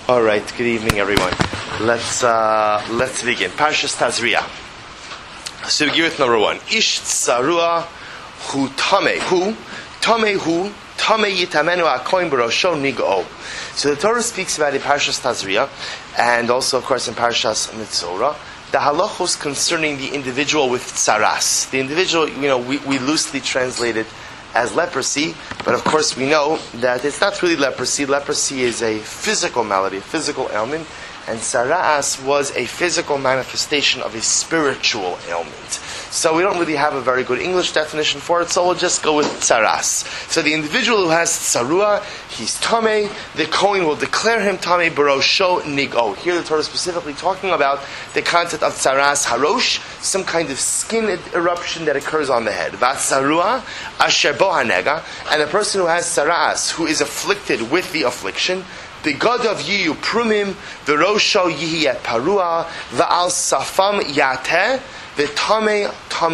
All right. Good evening, everyone. Let's begin. Parshas Tazria. So begin with number 1. Ish tzarua hu tameh hu tameh yitamenu akoin barosho nigo. So the Torah speaks about in Parshas Tazria, and also, of course, in Parshas Mitzorah, the halachos concerning the individual with tsaras. The individual, we loosely translate it as leprosy, but of course we know that it's not really leprosy. Leprosy is a physical malady, a physical ailment, and tsaras was a physical manifestation of a spiritual ailment. So we don't really have a very good English definition for it, so we'll just go with tsaras. So the individual who has tsarua, he's tameh, the Kohen will declare him tameh barosho nigo. Here the Torah is specifically talking about the concept of tsaras harosh, some kind of skin eruption that occurs on the head. Vatsarua asher bo hanega, and a person who has tsaras, who is afflicted with the affliction, the God of Yiyu Prumim, the Rosho Yihi et Parua, the Al Safam Yateh, the Tame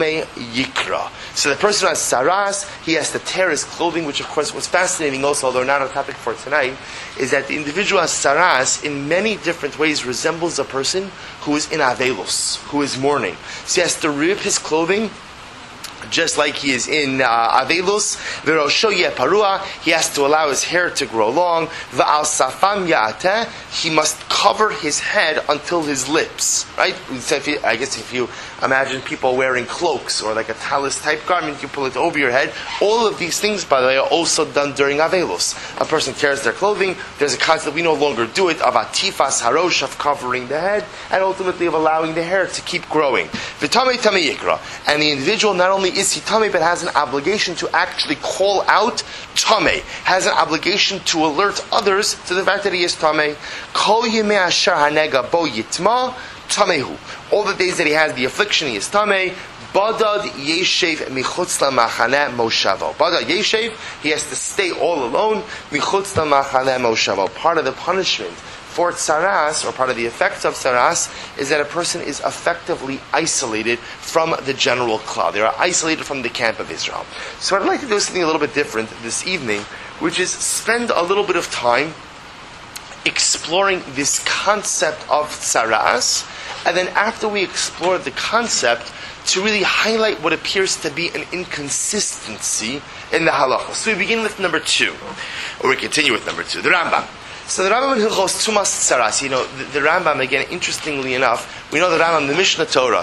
Yikra. So the person who has saras, he has to tear his clothing, which of course was fascinating also, although not a topic for tonight, is that the individual has saras in many different ways resembles a person who is in Avelos, who is mourning. So he has to rip his clothing, just like he is in Avelus, v'rosho yeh parua, he has to allow his hair to grow long. V'al safam ya'ateh, he must cover his head until his lips. Right? I guess if you imagine people wearing cloaks or like a talis type garment, you pull it over your head. All of these things, by the way, are also done during Avelus. A person tears their clothing. There's a concept we no longer do it of atifas harosh, of covering the head, and ultimately of allowing the hair to keep growing. V'tamei tamei yikra, and the individual not only is he tameh, but has an obligation to actually call out tameh, has an obligation to alert others to the fact that he is tameh. Kol yemei asher hanega bo yitma tamehu. All the days that he has the affliction, he is tameh. Badad yeshev michutz lamachaneh moshavo. Badad yeshev, he has to stay all alone. Michutz lamachaneh moshavo. Part of the punishment for tsaras, or part of the effects of tsaras, is that a person is effectively isolated from the general cloud. They are isolated from the camp of Israel. So I'd like to do something a little bit different this evening, which is spend a little bit of time exploring this concept of tsaras, and then after we explore the concept, to really highlight what appears to be an inconsistency in the halacha. So we begin with number 2, or we continue with number 2, the Rambam. So the Rambam in Hilchos Tumas Tsaras, the Rambam, again, interestingly enough, we know the Rambam, the Mishnah Torah,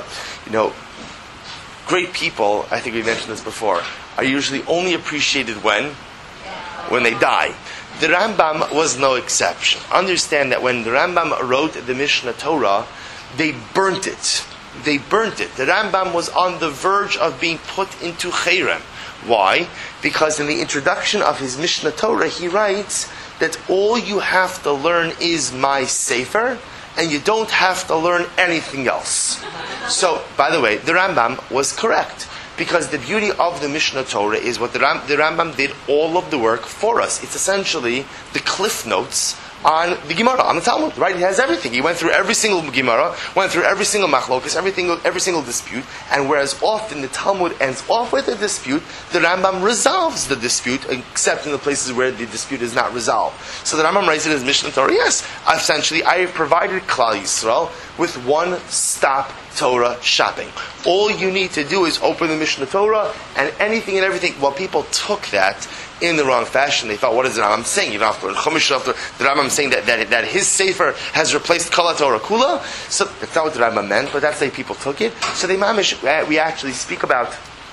great people, I think we mentioned this before, are usually only appreciated when they die. The Rambam was no exception. Understand that when the Rambam wrote the Mishnah Torah, they burnt it. The Rambam was on the verge of being put into Cherem. Why? Because in the introduction of his Mishnah Torah, he writes that all you have to learn is my Sefer, and you don't have to learn anything else. So, by the way, the Rambam was correct, because the beauty of the Mishnah Torah is what the Rambam did all of the work for us. It's essentially the cliff notes on the Gemara, on the Talmud, right? He has everything. He went through every single Gemara, went through every single machlokas, every single dispute, and whereas often the Talmud ends off with a dispute, the Rambam resolves the dispute, except in the places where the dispute is not resolved. So the Rambam writes in his Mishnah Torah, yes, essentially, I have provided Klal Yisrael with one-stop Torah shopping. All you need to do is open the Mishnah Torah, and anything and everything. Well, people took that in the wrong fashion. They thought, what is the Rambam saying? You don't have to learn Chumash, the Rambam saying that his Sefer has replaced Kol HaTorah Kula. So that's not what the Rambam meant, but that's the way people took it. So we actually speak about,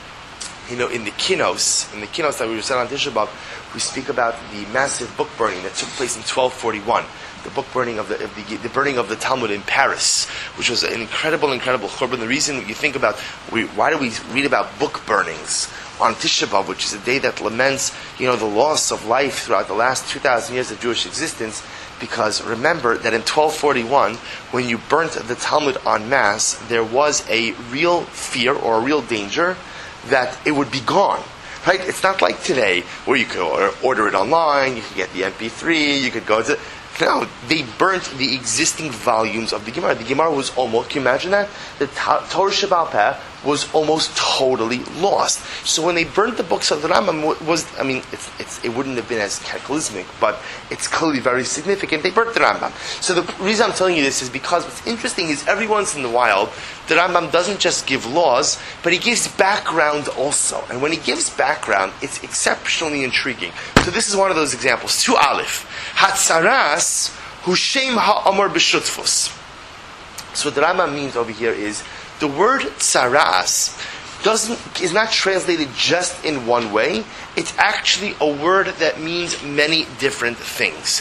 in the Kinos that we were said on Tisha B'Av, we speak about the massive book burning that took place in 1241. The book burning of the burning of the Talmud in Paris, which was an incredible churban. The reason you think about why do we read about book burnings on Tisha B'Av, which is a day that laments, the loss of life throughout the last 2,000 years of Jewish existence, because remember that in 1241, when you burnt the Talmud en masse, there was a real fear or a real danger that it would be gone. Right? It's not like today, where you could order it online, you could get the MP3, you could go to... No, they burnt the existing volumes of the Gemara. The Gemara was almost, can you imagine that? The Torah Sheba'al Peh was almost totally lost. So when they burnt the books of the Rambam, it wouldn't have been as cataclysmic, but it's clearly very significant. They burnt the Rambam. So the reason I'm telling you this is because what's interesting is every once in a while, the Rambam doesn't just give laws, but he gives background also. And when he gives background, it's exceptionally intriguing. So this is one of those examples. 2 Aleph. Hatzaras hu shem ha'amor b'shutfus. So what the Rambam means over here is the word tsaras is not translated just in one way. It's actually a word that means many different things.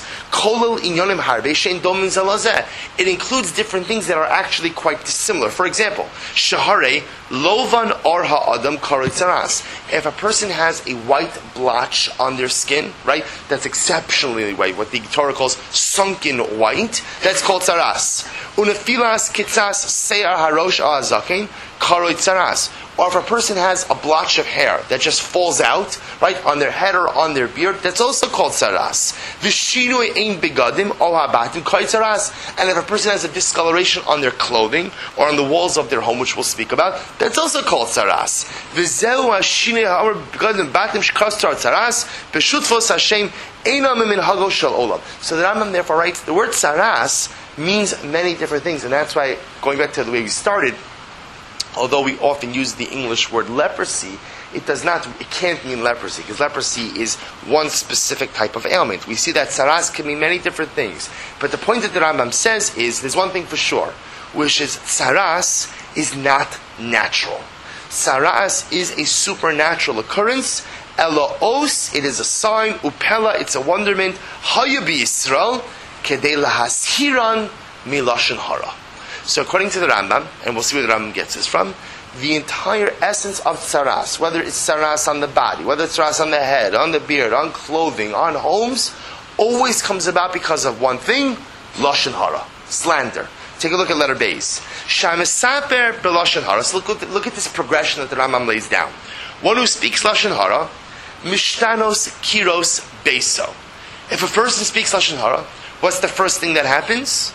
It includes different things that are actually quite dissimilar. For example, shahare lovan or ha'adam karo tsaras. If a person has a white blotch on their skin, right, that's exceptionally white, what the Torah calls sunken white, that's called tsaras. Unefilas kitzas seyar harosh azaken karo tsaras. Or if a person has a blotch of hair that just falls out, right, on their head or on their beard, that's also called tsaras. V'shinui ein begadim o habatim koi tsaras. And if a person has a discoloration on their clothing or on the walls of their home, which we'll speak about, that's also called tsaras. V'zeu ha'shinui ha'or begadim batim shkas tsaras b'shutfos Hashem einam min hago shel olam. So the Rambam therefore writes, the word tsaras means many different things, and that's why, going back to the way we started, although we often use the English word leprosy, it can't mean leprosy, because leprosy is one specific type of ailment. We see that tsaras can mean many different things. But the point that the Rambam says is, there's one thing for sure, which is tsaras is not natural. Tsaras is a supernatural occurrence. Eloos, it is a sign. Upela, it's a wonderment. Hayabi Yisrael, kedei lahashiran milashon hara. So according to the Rambam, and we'll see where the Rambam gets this from, the entire essence of tsaras, whether it's tsaras on the body, whether it's tsaras on the head, on the beard, on clothing, on homes, always comes about because of one thing, lashon hara, slander. Take a look at letter Beis. Shamesaper b'lashon hara. So look at this progression that the Rambam lays down. One who speaks lashon hara, mishtanos kiros beso. If a person speaks lashon hara, what's the first thing that happens?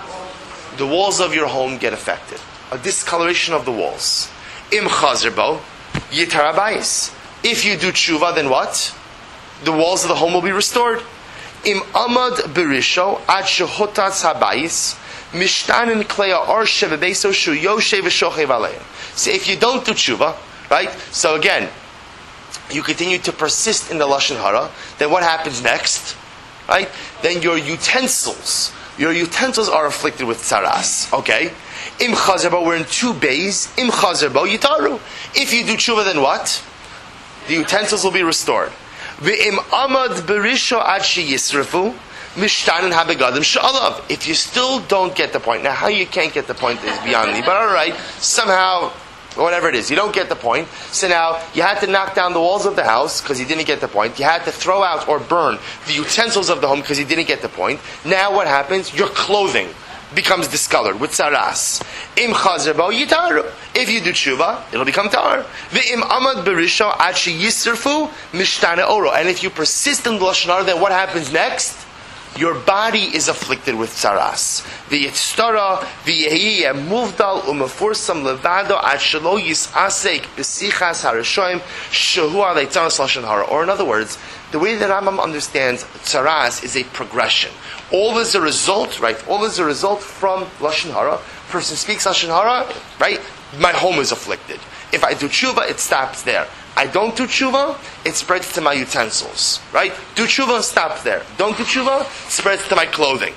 The walls of your home get affected. A discoloration of the walls. Im chazerbo, yitar abayis. If you do tshuva, then what? The walls of the home will be restored. Im amad berisho, ad shehotats habayis, mishtanin kleya or shevebeso shu yoshe v'shochev aleim. So if you don't do tshuva, right? So again, you continue to persist in the lashon hara, then what happens next? Right? Then your utensils are afflicted with tsaras. Okay? Im chazerbo, we're in 2 bays. Im chazerbo yitaru. If you do tshuva, then what? The utensils will be restored. V'im amad berisho ad sheyisrafu mishtanin habegadim she'alav. If you still don't get the point, now how you can't get the point is beyond me, but alright, somehow, whatever it is, you don't get the point. So now, you had to knock down the walls of the house because you didn't get the point. You had to throw out or burn the utensils of the home because you didn't get the point. Now what happens? Your clothing becomes discolored with tsaras. Im chazerbo yitaru. If you do tshuva, it'll become tar. V'im amad berisho ad sheyisrafu mishtane oro. And if you persist in the lashon hara, then what happens next? Your body is afflicted with tsaras. V'yitztara v'yehi muvdal u'mefursam levado ad shelo yisasek b'sichas harashoim shehu alei tzaras lashon hara. Or in other words, the way that Rambam understands tsaras is a progression. All is a result, right? All is a result from lashon hara. Person speaks lashon hara, right? My home is afflicted. If I do tshuva, it stops there. I don't do tshuva, it spreads to my utensils, right? Do tshuva, stop there. Don't do tshuva, spreads to my clothing.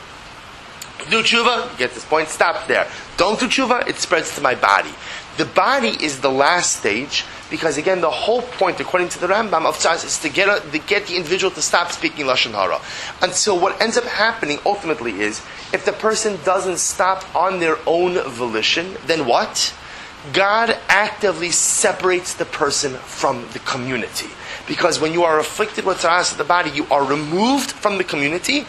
Do tshuva, you get this point, stop there. Don't do tshuva, it spreads to my body. The body is the last stage, because again, the whole point, according to the Rambam, of tzaras is to get the individual to stop speaking lashon hara. Until what ends up happening ultimately is, if the person doesn't stop on their own volition, then what? God actively separates the person from the community. Because when you are afflicted with tzaras of the body, you are removed from the community.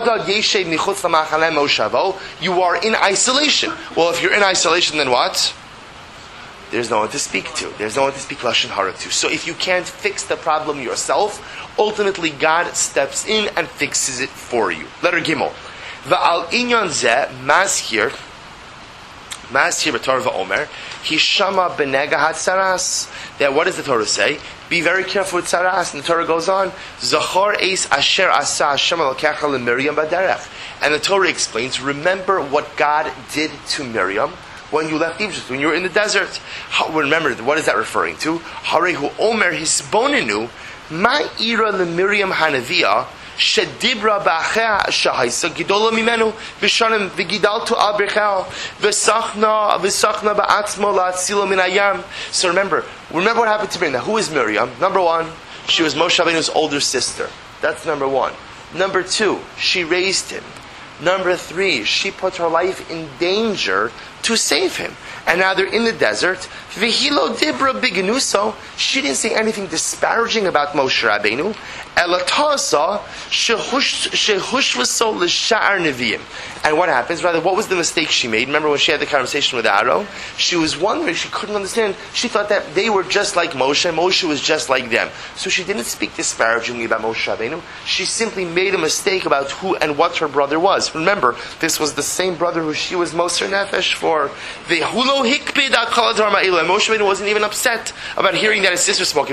You are in isolation. Well, if you're in isolation, then what? There's no one to speak to. There's no one to speak lashon hara to. So if you can't fix the problem yourself, ultimately God steps in and fixes it for you. Letter Gimel. Va'al inyan zeh mazhir Masir b'Torah Omer, Hishama b'nega hatzaras. That what does the Torah say? Be very careful with tzaras. And the Torah goes on, Zachor eis asher asa Hashem elokecha leMiriam b'derech. And the Torah explains, remember what God did to Miriam when you left Egypt, when you were in the desert. Remember, what is that referring to? Harehu Omer hisbonenu ma'ira leMiriam hanaviyah shedibra ba'achea shahaisa gidola mimenu v'shanim v'gidaltu al berchel v'sachna ba'atzmo la'atzilo min hayam. So remember what happened to Miriam. Now, who is Miriam? Number one, she was Moshe Rabbeinu's older sister. That's number one. Number two, she raised him. Number three, she put her life in danger to save him. And now they're in the desert. V'hilo dibra bigenuso. She didn't say anything disparaging about Moshe Rabbeinu. Elatasa shehushvaso l'sha'ar neviim. And what happens? Rather, what was the mistake she made? Remember when she had the conversation with Aaron? She was wondering, she couldn't understand. She thought that they were just like Moshe, and Moshe was just like them. So she didn't speak disparagingly about Moshe Rabbeinu. She simply made a mistake about who and what her brother was. Remember, this was the same brother who she was Moser Nefesh for. The Hulo Hikpid HaKol Adar Ma'ila. Moshe Rabbeinu wasn't even upset about hearing that his sister spoke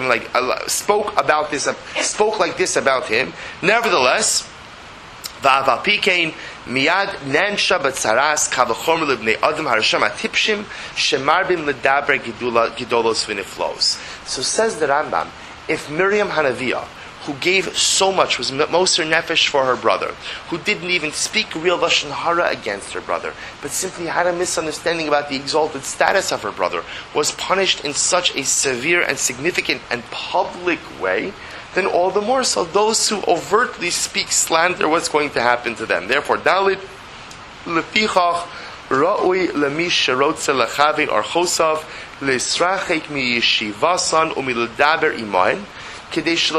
like this about him. Nevertheless, Va'aval Pikein Miyad Nensha Batzaras Kavachomer Libnei Adam Harasham Atipshim Shemarbim Ledaber Gidolos Viniflos. So says the Rambam, if Miriam Hanaviyah, who gave so much, was Moser Nefesh for her brother, who didn't even speak real Lashon Hara against her brother, but simply had a misunderstanding about the exalted status of her brother, was punished in such a severe and significant and public way, then all the more so those who overtly speak slander, what's going to happen to them. Therefore, Dalit, Lefichach, Ra'ui Lemish Sherotze Lechavi Archosav, Lesrachek Mi Yeshivasan Umildaber Imain, Therefore,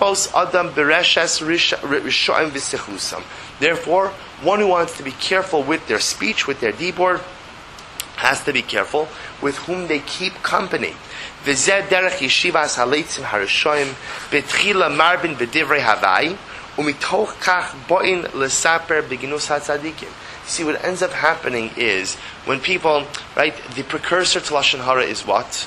one who wants to be careful with their speech, with their dibor, has to be careful with whom they keep company. See what ends up happening is when people, right, the precursor to Lashon Hara is what?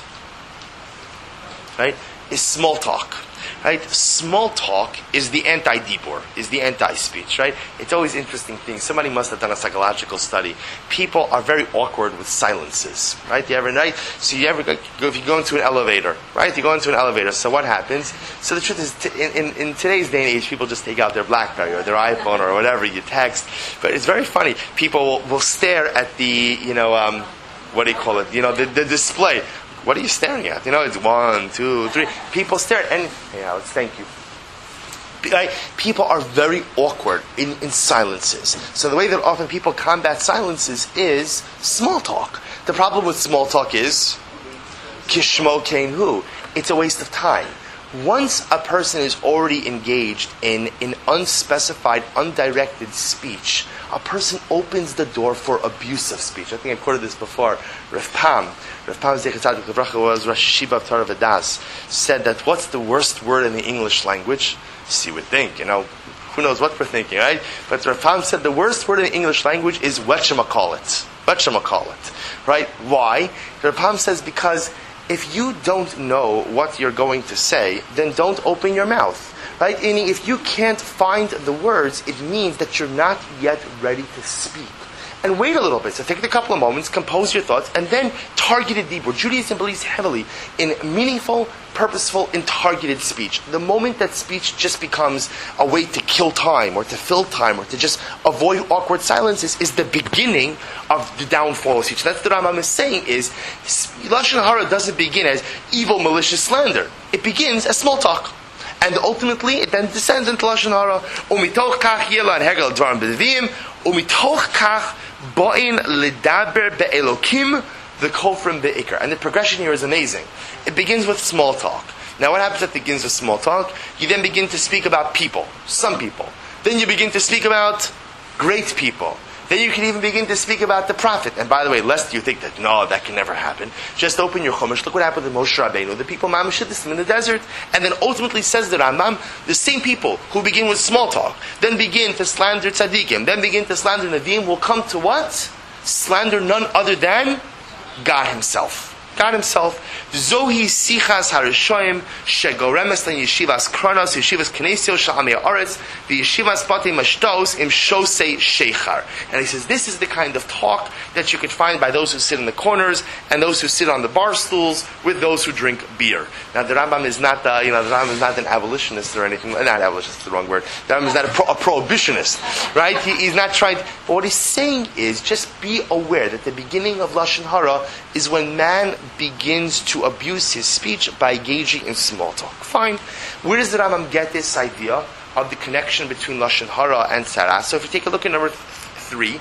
Right? Is small talk. Right? Small talk is the anti-dibor, is the anti-speech, right? It's always interesting things. Somebody must have done a psychological study. People are very awkward with silences, right? So if you go into an elevator, right? You go into an elevator, so what happens? So the truth is, in today's day and age, people just take out their BlackBerry or their iPhone or whatever, you text. But it's very funny. People will stare at the, what do you call it? The display. What are you staring at? It's 1, 2, 3. People stare at anything. Hey, Alex, thank you. Right? People are very awkward in silences. So the way that often people combat silences is small talk. The problem with small talk is kishmo kein hu. It's a waste of time. Once a person is already engaged in unspecified, undirected speech, a person opens the door for abusive speech. I think I've quoted this before. Rav Pam Zechat Tzadik Livracha was Rosh Yeshiva of Torah V'das, said that what's the worst word in the English language? So you would think, who knows what we're thinking, right? But Rav Pam said the worst word in the English language is wetchamakolit. Right? Why? Rav Pam says because if you don't know what you're going to say, then don't open your mouth. Right? Meaning, if you can't find the words, it means that you're not yet ready to speak. And wait a little bit. So take a couple of moments, compose your thoughts, and then target it deeper. Judaism believes heavily in meaningful, purposeful, and targeted speech. The moment that speech just becomes a way to kill time, or to fill time, or to just avoid awkward silences, is the beginning of the downfall of speech. That's what Rambam is saying is, Lashon Hara doesn't begin as evil, malicious slander. It begins as small talk. And ultimately, it then descends into Lashon Hara. Umitoch kach yela and hegel dvarim b'devim. Umitoch kach bo'in ledaber be'elokim v'kofrim be'ikar. And the progression here is amazing. It begins with small talk. Now what happens if it begins with small talk? You then begin to speak about people. Some people. Then you begin to speak about great people. Then you can even begin to speak about the prophet. And by the way, lest you think that, no, that can never happen. Just open your Chumash. Look what happened to Moshe Rabbeinu. The people Mamashidism in the desert. And then ultimately says the Rambam, the same people who begin with small talk, then begin to slander tzaddikim, then begin to slander Nevi'im, will come to what? slander none other than God Himself. God Himself. Zohi sichas harishoyim shegoremes len yeshivas kronos yeshivas knesio sha'amei haaretz v'yeshivas batei mashtos im shosei sheichar. And he says this is the kind of talk that you could find by those who sit in the corners and those who sit on the bar stools with those who drink beer. Now the Rambam is not, the Rambam is not an abolitionist or anything. Not abolitionist is the wrong word. The Rambam is not a prohibitionist, right? He's not trying. But what he's saying is just be aware that the beginning of lashon hara is when man begins to abuse his speech by engaging in small talk. Fine. Where does the Rambam get this idea of the connection between lashon hara and tzara? So if you take a look at number 3,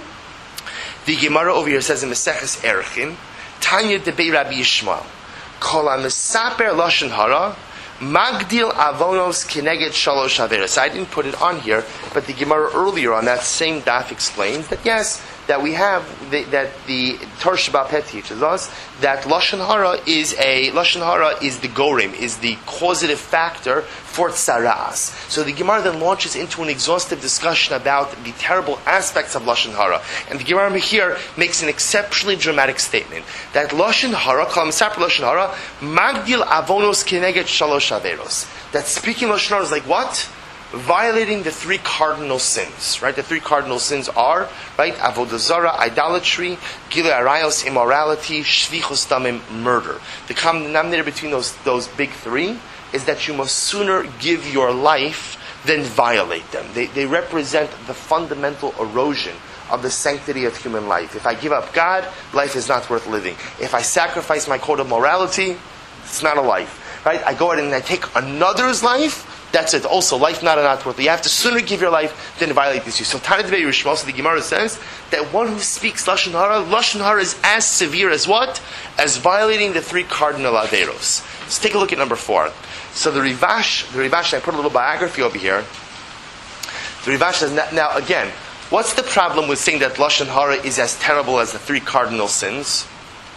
the Gemara over here says in Maseches Erechim, Tanya debei Rabbi Yishmael, Kol ha-mesaper lashon hara, Magdil avonos kineged shalosh averos. I didn't put it on here, but the Gemara earlier on that same daf explains that yes, that we have that the Torah Shabbat Peh teaches us that lashon hara is the gorim, is the causative factor for tzaras. So the Gemara then launches into an exhaustive discussion about the terrible aspects of lashon hara, and the Gemara here makes an exceptionally dramatic statement that lashon hara, kol ha-mesaper lashon hara, magdil avonos kineged shalosh averos. That speaking lashon hara is like what? Violating the 3 cardinal sins, right? The 3 cardinal sins are, right, avodah zarah, idolatry, gilui arayos, immorality, shvichus damim, murder. The common denominator between those big 3 is that you must sooner give your life than violate them. They represent the fundamental erosion of the sanctity of human life. If I give up God, life is not worth living. If I sacrifice my code of morality, it's not a life, right? I go ahead and I take another's life. That's it. Also, life not worth it. You have to sooner give your life than violate this. So, Tana Dvei Rishma, so the Gemara says that one who speaks lashon hara is as severe as what? As violating the 3 cardinal averos. Let's take a look at number 4. So the Rivash, I put a little biography over here. The Rivash says, now again, what's the problem with saying that lashon hara is as terrible as the 3 cardinal sins?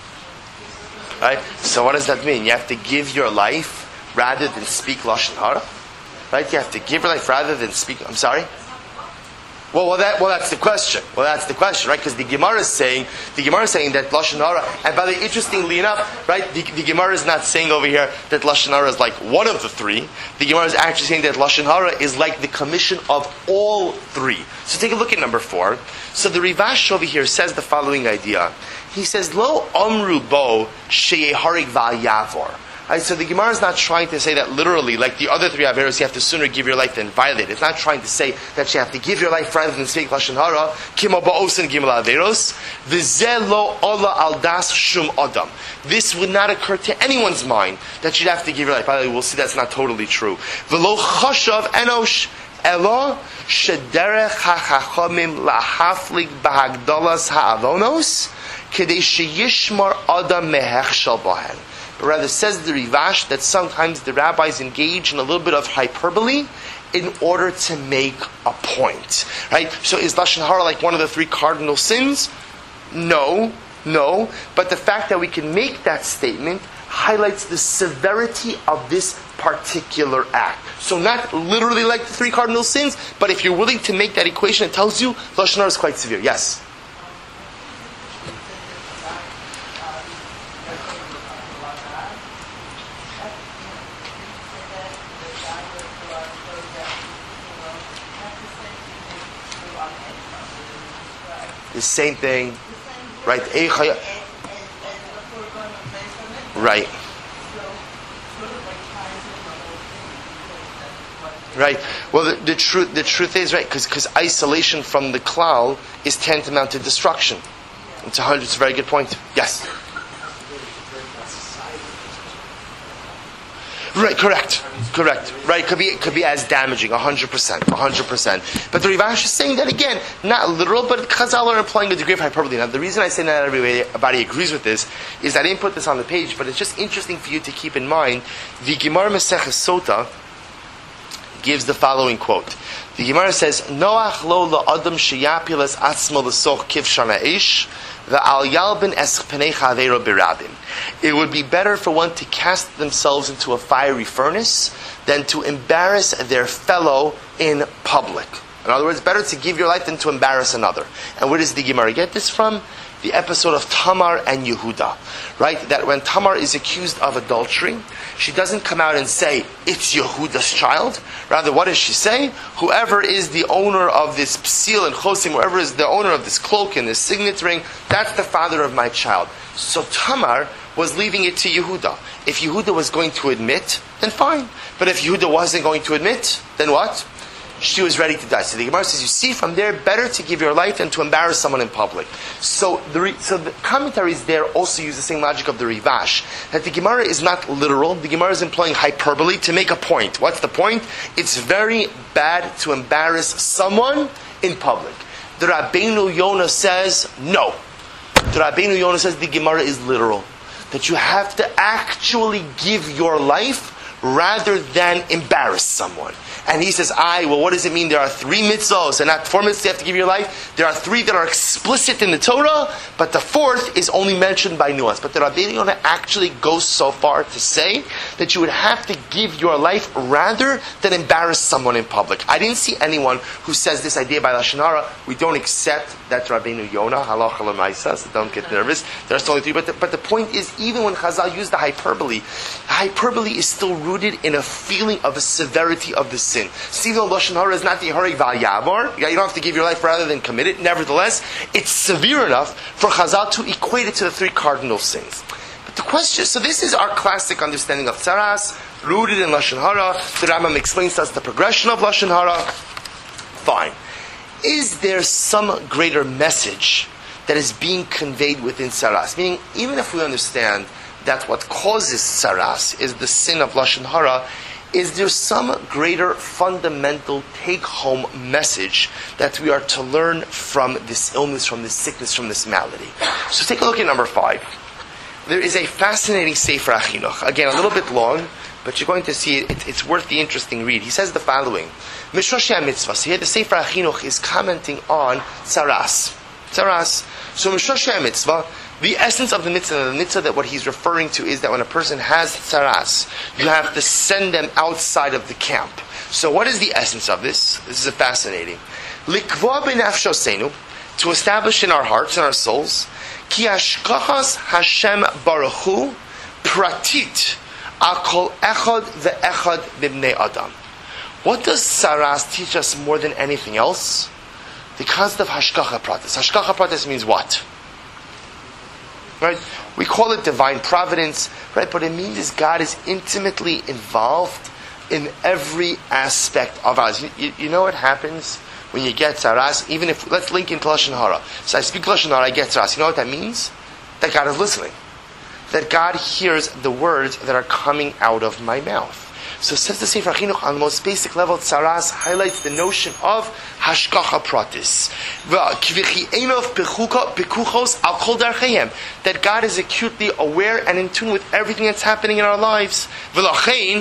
Right. So what does that mean? You have to give your life rather than speak lashon hara. Right? You have to give your life rather than speak. I'm sorry? Well, that's the question. Right? Because the Gemara is saying that lashon hara. And by the way, interestingly enough, right? The Gemara is not saying over here that lashon hara is like one of the 3. The Gemara is actually saying that lashon hara is like the commission of all 3. So take a look at number 4. So the Rivash over here says the following idea. He says, "Lo amru bo sheyeharig va'yavor." Right, so the Gemara is not trying to say that literally, like the other 3 averos, you have to sooner give your life than violate. It's not trying to say that you have to give your life rather than speak lashon hara. Kimo ba'osin gimel averos. V'zeh lo ola al das shum adam. This would not occur to anyone's mind that you'd have to give your life. By the way, we'll see that's not totally true. V'lo chashav enosh elo shederech hachachamim lahaflik bahagdalas ha'avonos kedei sheyishmar adam mehechshal bahen. But rather says the Rivash that sometimes the rabbis engage in a little bit of hyperbole in order to make a point. Right? So is lashon hara like one of the 3 cardinal sins? No. But the fact that we can make that statement highlights the severity of this particular act. So not literally like the 3 cardinal sins, but if you're willing to make that equation, it tells you lashon hara is quite severe. Yes? The same thing, right? Right. Right. Well, the truth is, right, because isolation from the klal is tantamount to destruction. It's a very good point. Yes. Right, correct. Right, could be as damaging, 100%. But the Rivash is saying that again, not literal, but Chazal are implying a degree of hyperbole. Now, the reason I say not everybody agrees with this is I didn't put this on the page, but it's just interesting for you to keep in mind. The Gemara Maseches Sota gives the following quote. The Gemara says, "Noach lo la'adam sheyapilas atzmo l'soch kivshana ish v'al yalbin es pnei chaveiro birabim." It would be better for one to cast themselves into a fiery furnace than to embarrass their fellow in public. In other words, better to give your life than to embarrass another. And where does the Gemara get this from? The episode of Tamar and Yehuda, right? That when Tamar is accused of adultery, she doesn't come out and say, it's Yehuda's child. Rather, what does she say? Whoever is the owner of this psil and chosim, whoever is the owner of this cloak and this signet ring, that's the father of my child. So Tamar was leaving it to Yehuda. If Yehuda was going to admit, then fine. But if Yehuda wasn't going to admit, then what? She was ready to die. So the Gemara says, you see from there, better to give your life than to embarrass someone in public. So the commentaries there also use the same logic of the Rivash, that the Gemara is not literal. The Gemara is employing hyperbole to make a point. What's the point? It's very bad to embarrass someone in public. The Rabbeinu Yonah says, no. The Rabbeinu Yonah says the Gemara is literal. That you have to actually give your life rather than embarrass someone. And he says, well, what does it mean? There are 3 mitzvos, and not 4 mitzvos you have to give your life. There are 3 that are explicit in the Torah, but the 4th is only mentioned by nuance. But the Rabbeinu Yonah actually goes so far to say that you would have to give your life rather than embarrass someone in public. I didn't see anyone who says this idea by Lashon Hara. We don't accept that Rabbeinu Yonah, halacha l'maisa, so don't get nervous. There's only 3. But the point is, even when Chazal used the hyperbole is still rooted in a feeling of a severity of the sin. See, though Lashon Hara is not the Hareg Val Yavar, you don't have to give your life rather than commit it. Nevertheless, it's severe enough for Chazal to equate it to the 3 cardinal sins. But the question, so this is our classic understanding of tzaras, rooted in Lashon Hara. The Rambam explains to us the progression of Lashon Hara. Fine. Is there some greater message that is being conveyed within tzaras? Meaning, even if we understand that what causes tzaras is the sin of Lashon Hara, is there some greater fundamental take-home message that we are to learn from this illness, from this sickness, from this malady? So take a look at number 5. There is a fascinating Sefer HaChinuch. Again, a little bit long, but you're going to see it's worth the interesting read. He says the following. Mishrashi HaMitzvah. So here the Sefer HaChinuch is commenting on tzaras. So Mishrashi HaMitzvah, the essence of the mitzvah that what he's referring to is that when a person has tzaras, you have to send them outside of the camp. So what is the essence of this? This is fascinating. Likva b'nafshosenu, to establish in our hearts and our souls, ki hashkachas Hashem Baruch Hu pratit akol echad ve'echad b'bnei Adam. What does tzaras teach us more than anything else? The concept of hashkacha pratis. Hashkacha pratis means what? Right? We call it divine providence, right? But it means God is intimately involved in every aspect of us. You know what happens when you get tzaras? Even if, let's link into Lashon Hara. So I speak Lashon Hara, I get tzaras. You know what that means? That God is listening. That God hears the words that are coming out of my mouth. So says the Sefer HaChinuch, on the most basic level, tzaras highlights the notion of hashkacha pratis. That God is acutely aware and in tune with everything that's happening in our lives. And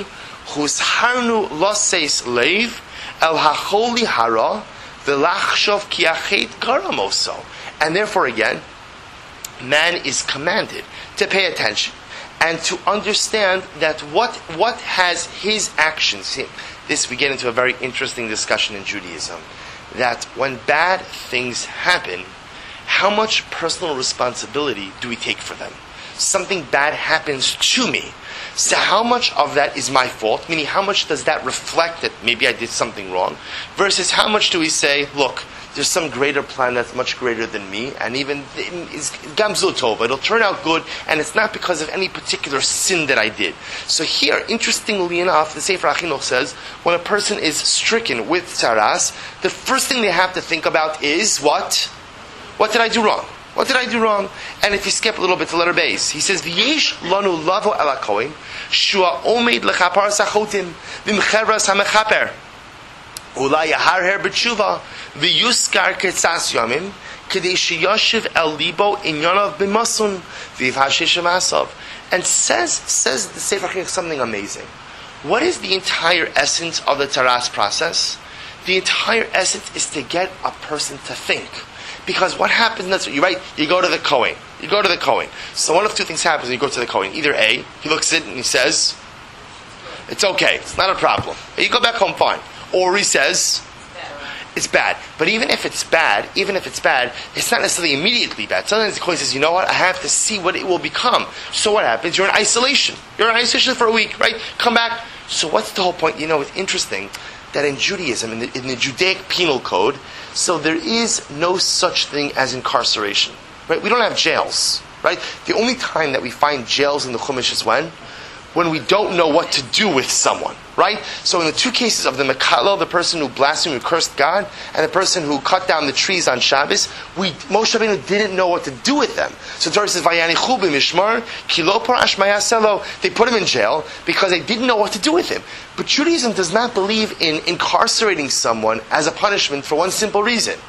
therefore again, man is commanded to pay attention and to understand that what has his actions. This we get into a very interesting discussion in Judaism. That when bad things happen, how much personal responsibility do we take for them? Something bad happens to me. So how much of that is my fault? Meaning, how much does that reflect that maybe I did something wrong? Versus how much do we say, look, there's some greater plan that's much greater than me, and even is gamzul tova. It'll turn out good, and it's not because of any particular sin that I did. So here, interestingly enough, the Sefer HaChinuch says, when a person is stricken with tzaras, the first thing they have to think about is what? What did I do wrong? What did I do wrong? And if you skip a little bit to letter base, he says, V'yesh lanu lavo el hakohen, shua omed lechapar sachotim, v'mcheras hamechaper, ulai yaharher b'tshuva, v'yuskar ketzas yomim, kedei sheyoshiv el libo inyonav b'masun, v'yivhashish masav. And says the Sefer HaChinuch something amazing. What is the entire essence of the tzaras process? The entire essence is to get a person to think. Because what happens, that's what you write, you go to the Kohen. So one of two things happens when you go to the Kohen. Either A, he looks at it and he says, it's okay, it's not a problem. You go back home fine. Or he says, it's bad. But even if it's bad, it's not necessarily immediately bad. Sometimes the Kohen says, you know what, I have to see what it will become. So what happens? You're in isolation. You're in isolation for a week, right? Come back. So what's the whole point? You know, it's interesting that in Judaism, in the Judaic penal code, so there is no such thing as incarceration. Right? We don't have jails. Right? The only time that we find jails in the Chumash is when we don't know what to do with someone. Right? So in the two cases of the Mekallel, the person who blasphemed, who cursed God, and the person who cut down the trees on Shabbos, Moshe Rabbeinu didn't know what to do with them. So the Torah says, Vayanichu b'mishmar, ki lo par ashmaya selo. They put him in jail because they didn't know what to do with him. But Judaism does not believe in incarcerating someone as a punishment for one simple reason.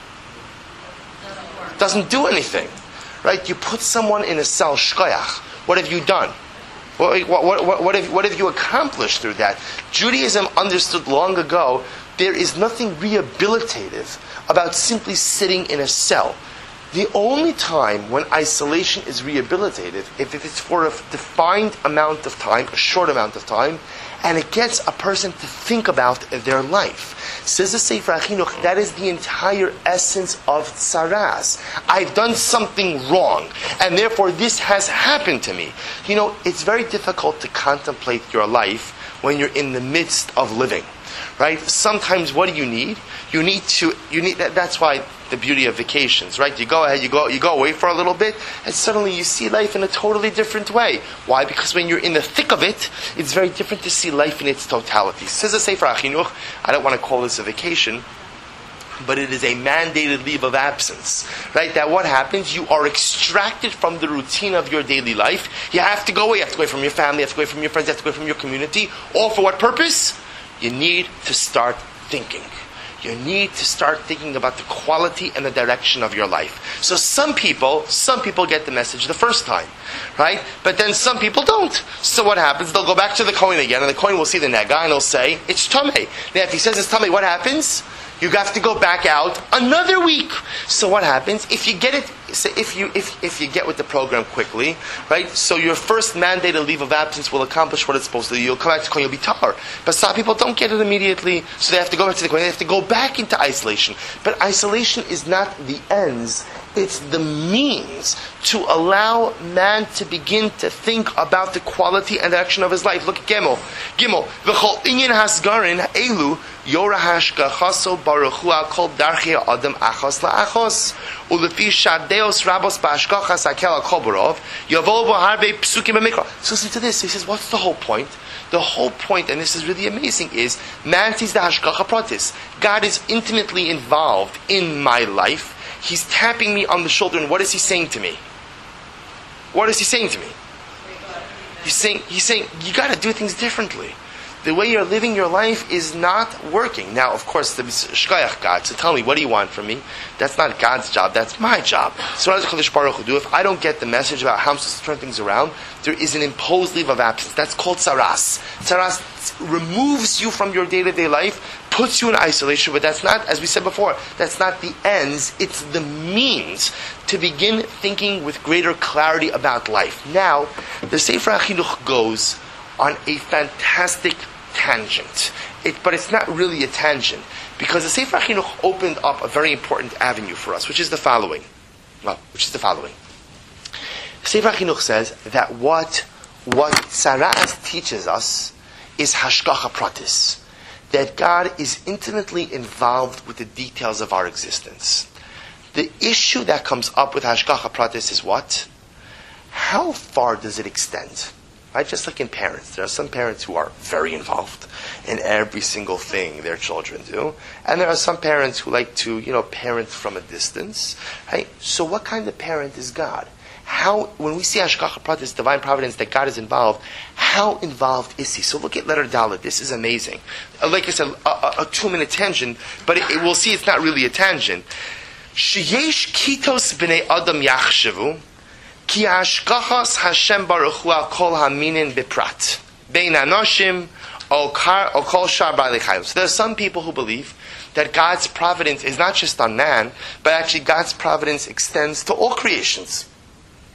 It doesn't do anything. Right? You put someone in a cell, shkoyach. What have you done? What have you accomplished through that? Judaism understood long ago there is nothing rehabilitative about simply sitting in a cell. The only time when isolation is rehabilitative, if it's for a defined amount of time, a short amount of time, and it gets a person to think about their life. Says the Sefer HaChinuch, that is the entire essence of tsaras. I've done something wrong, and therefore this has happened to me. You know, it's very difficult to contemplate your life when you're in the midst of living. Right? Sometimes what do you need? You need that's why the beauty of vacations, right? You go ahead, you go away for a little bit, and suddenly you see life in a totally different way. Why? Because when you're in the thick of it, it's very different to see life in its totality. Says the Sefer HaChinuch, I don't want to call this a vacation, but it is a mandated leave of absence. Right? That what happens? You are extracted from the routine of your daily life. You have to go away. You have to go away from your family, you have to go away from your friends, you have to go away from your community. All for what purpose? You need to start thinking. You need to start thinking about the quality and the direction of your life. So some people get the message the first time, right? But then some people don't. So what happens? They'll go back to the Kohen again, and the Kohen will see the nega, and he'll say, it's Tameh. Now if he says it's Tameh, what happens? You have to go back out another week. So what happens? If you get it, if you get with the program quickly, right? So your first mandated leave of absence will accomplish what it's supposed to do. You'll come back to Kohen, you'll be tar. But some people don't get it immediately, so they have to go back to the Kohen. They have to go back into isolation. But isolation is not the ends. It's the means to allow man to begin to think about the quality and direction of his life. Look at Gimel. V'chol inyan hasgarin elu yorah hashgachaso baruch hu kol darchei adam achos la'achos ulefi shadeos rabos ba'ashgachas hakel kol barov yavol bo harbe psukim b'mikra. So listen to this. He says, what's the whole point? The whole point, and this is really amazing, is man sees the hashgacha pratis. God is intimately involved in my life. He's tapping me on the shoulder, and what is he saying to me? What is he saying to me? He's saying, you got to do things differently. The way you're living your life is not working. Now, of course, the shkoyach God. So tell me, what do you want from me? That's not God's job. That's my job. So what does Kodesh Baruch Hu do? If I don't get the message about how I'm supposed to turn things around, there is an imposed leave of absence. That's called tsaras. Tsaras removes you from your day-to-day life, puts you in isolation, but that's not, as we said before, that's not the ends. It's the means to begin thinking with greater clarity about life. Now, the Sefer HaChinuch goes on a fantastic tangent. But it's not really a tangent, because the Sefer HaChinuch opened up a very important avenue for us, which is the following. The Sefer HaChinuch says that what Tsaras teaches us is hashgacha pratis, that God is intimately involved with the details of our existence. The issue that comes up with hashgacha pratis is what? How far does it extend? Right? Just like in parents. There are some parents who are very involved in every single thing their children do. And there are some parents who like to, parent from a distance. Right? So what kind of parent is God? When we see hashgacha pratis, divine providence, that God is involved, how involved is he? So look at letter Dalet. This is amazing. Like I said, a 2-minute tangent, but we'll see it's not really a tangent. Sheyesh kitos b'nei adam yachshavu ki hashgachas Hashem baruch hu al kol haminin biprat bein anoshim o kol shar ba'alei chayim. So there are some people who believe that God's providence is not just on man, but actually God's providence extends to all creations.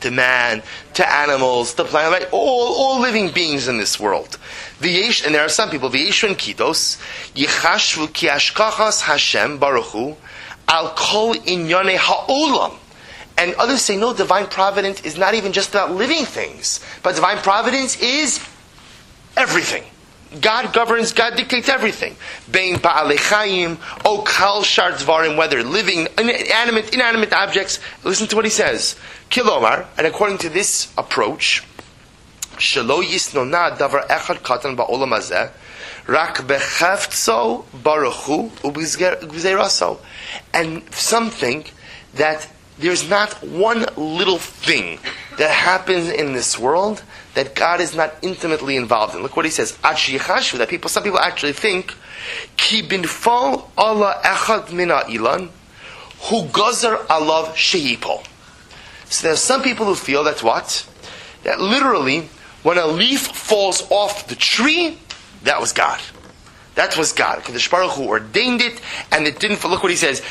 to man, to animals, to planet, right? All living beings in this world. And there are some people, V'yeshven kitos, yichashvu ki ashkachas Hashem Baruch Hu, al kol inyane ha'olam. And others say, no, divine providence is not even just about living things, but divine providence is everything. God governs, God dictates everything. Bein ba'alei chayim, o kal shar dvarim, whether living, inanimate objects. Listen to what he says. Kilomar, and according to this approach, shelo yisnona davar echad katan ba'olam hazeh, rak bechefzo baruch hu ub'gzeiraso. And some think that there's not one little thing that happens in this world that God is not intimately involved in. Look what he says. That some people actually think, Ki binfal Allah echad mina ilan, hu gazar alav shehipol. So there's some people who feel that what? That literally, when a leaf falls off the tree, that was God. That was God. Kadosh Baruch Hu ordained it, and it didn't. Look what he says.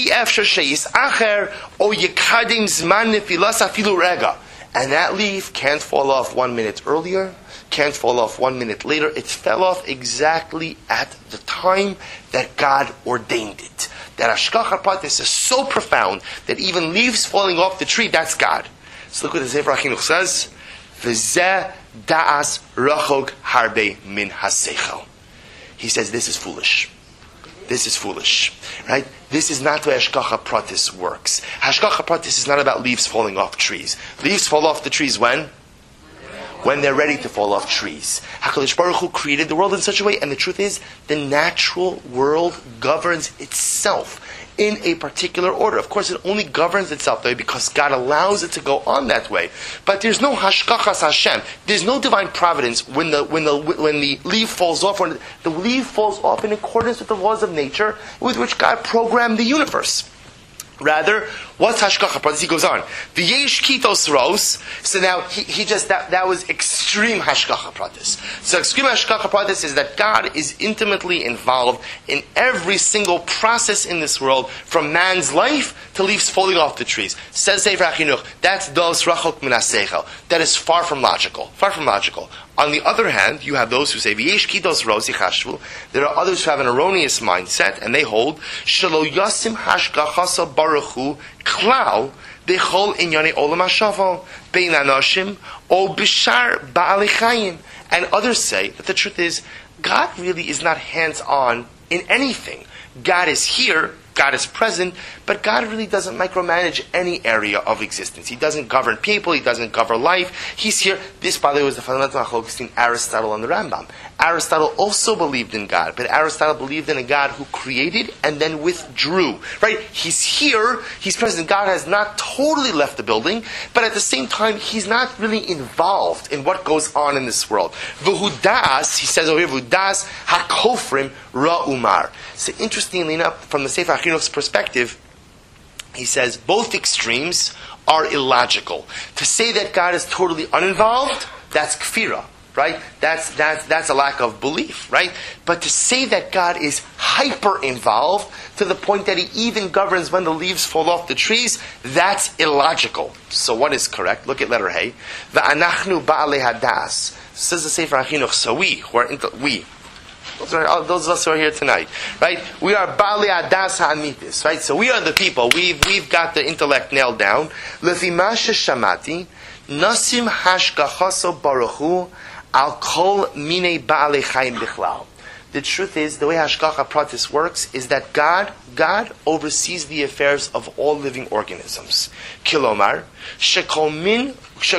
And that leaf can't fall off 1 minute earlier, can't fall off 1 minute later. It fell off exactly at the time that God ordained it. That Hashgacha Pratis is so profound that even leaves falling off the tree, that's God. So look what the Sefer HaChinuch says. V'zeh da'as rachok harbe min haseichel. He says, this is foolish. This is foolish. Right? This is not the way Hashgacha Pratis works. Hashgacha Pratis is not about leaves falling off trees. Leaves fall off the trees when? When they're ready to fall off trees. HaKadosh Baruch Hu created the world in such a way, and the truth is, the natural world governs itself in a particular order. Of course, it only governs itself that way because God allows it to go on that way. But there's no hashkachas Hashem. There's no divine providence when the leaf falls off. When the leaf falls off in accordance with the laws of nature with which God programmed the universe. Rather, what's hashgacha pratis? He goes on. V'yesh kitos ros. So now he just that was extreme hashgacha pratis. So extreme hashgacha pratis is that God is intimately involved in every single process in this world, from man's life to leaves falling off the trees. Says Sefer HaChinuch, that's dos rachok min haseichel. That is far from logical. Far from logical. On the other hand, you have those who say, V'yesh kitos ros yichashvu. There are others who have an erroneous mindset, and they hold, Shelo yasim hashgachasa baruch hu klal b'chol inyane olam hashavo bein anashim o b'shar ba'alei chayim. And others say that the truth is, God really is not hands-on in anything. God is here, God is present, but God really doesn't micromanage any area of existence. He doesn't govern people, He doesn't govern life. He's here. This, by the way, was the fundamental machlokes between Aristotle and the Rambam. Aristotle also believed in God, but Aristotle believed in a God who created and then withdrew. Right? He's here, He's present. God has not totally left the building, but at the same time, He's not really involved in what goes on in this world. V'hudas, he says over here, v'hudas hakofrim ra'umar. So interestingly enough, from the Sefer HaChinuch's perspective, he says both extremes are illogical. To say that God is totally uninvolved, that's kfira, right? That's a lack of belief, right? But to say that God is hyper involved to the point that He even governs when the leaves fall off the trees, that's illogical. So what is correct? Look at letter Hey. V'anachnu ba'alei hadas. Says the Sefer HaChinuch, so we. Those of us who are here tonight, right? We are Bali Adas Ha'amitis, right? So we are the people. We've got the intellect nailed down. Lefi Masha Shamati, Nasim Hashgachaso Baruch Hu Al Kol Mine Ba'alei Chayim Bichlal. The truth is, the way Hashgacha Pratis works is that God oversees the affairs of all living organisms. Kilomar, Shekol min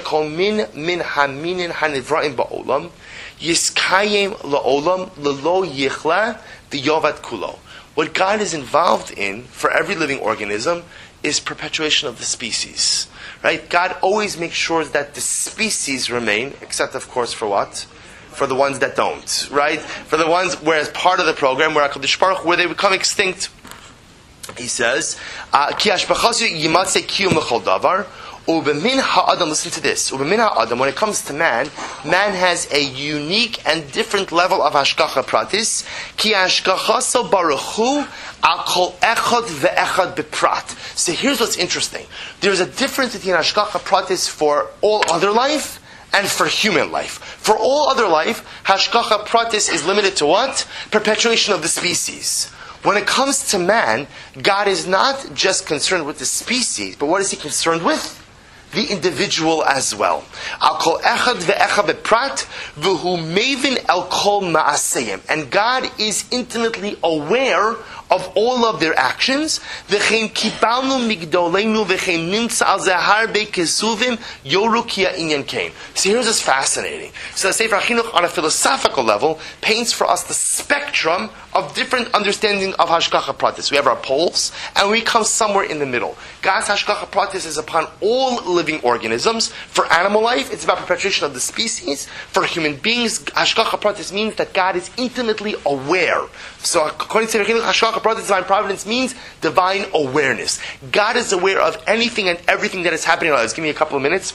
haminin hanivraim ba'olam, Yiskayim la'olam lelo yichla v'yovat kulo. What God is involved in for every living organism is perpetuation of the species. Right? God always makes sure that the species remain, except of course for what? For the ones that don't. Right? For the ones where as part of the program, where HaKadosh Baruch Hu, where they become extinct. He says, Ki hashbachasu yimatzei kiyum l'chol davar, Ubemin ha'adam, listen to this. Ubemin ha'adam, when it comes to man, man has a unique and different level of hashgacha pratis. Ki hashgacha so baruchu al kol echad ve'echad beprat. So here's what's interesting. There's a difference between hashgacha pratis for all other life and for human life. For all other life, hashgacha pratis is limited to what? Perpetuation of the species. When it comes to man, God is not just concerned with the species, but what is He concerned with? The individual as well. Al kol echad ve'echad beprat v'hu mevin el kol ma'aseyim. And God is intimately aware of all of their actions. V'chein kibalnu migdoleinu v'chein nimtza al zehar be'kezuvim yoru ki ha'inyan kein. So here's what's fascinating. So the Sefer HaChinuch on a philosophical level paints for us the spectrum of different understanding of hashgacha pratis. We have our poles, and we come somewhere in the middle. God's hashgacha pratis is upon all living organisms. For animal life, it's about perpetuation of the species. For human beings, hashgacha pratis means that God is intimately aware. So according to hashgacha pratis, divine providence means divine awareness. God is aware of anything and everything that is happening in our lives. Give me a couple of minutes.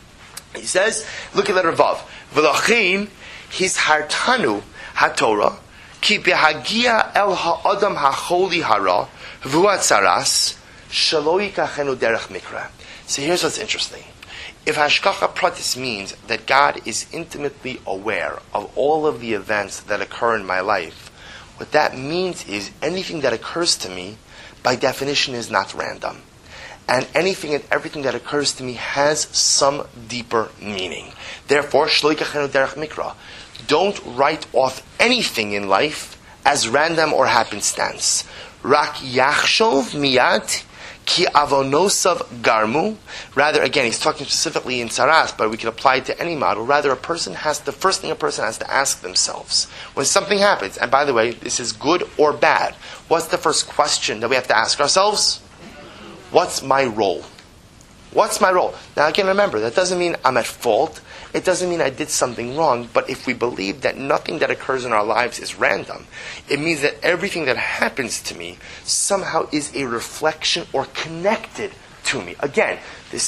He says, look at letter Vav. V'lachin his hartanu haTorah ki behagia el ha'adam ha'choli hara v'u'atzaras shelo yikachenu derech mikra. So here's what's interesting. If hashgacha pratis means that God is intimately aware of all of the events that occur in my life, what that means is anything that occurs to me, by definition, is not random. And anything and everything that occurs to me has some deeper meaning. Therefore, shelo yikachenu derech mikra. Don't write off anything in life as random or happenstance. Rak yachshov miyad ki avonosav garmu. Rather, again, he's talking specifically in Saras, but we can apply it to any model. Rather, the first thing a person has to ask themselves when something happens, and by the way, this is good or bad, what's the first question that we have to ask ourselves? What's my role? What's my role? Now again, remember, that doesn't mean I'm at fault. It doesn't mean I did something wrong. But if we believe that nothing that occurs in our lives is random, it means that everything that happens to me somehow is a reflection or connected to me. Again,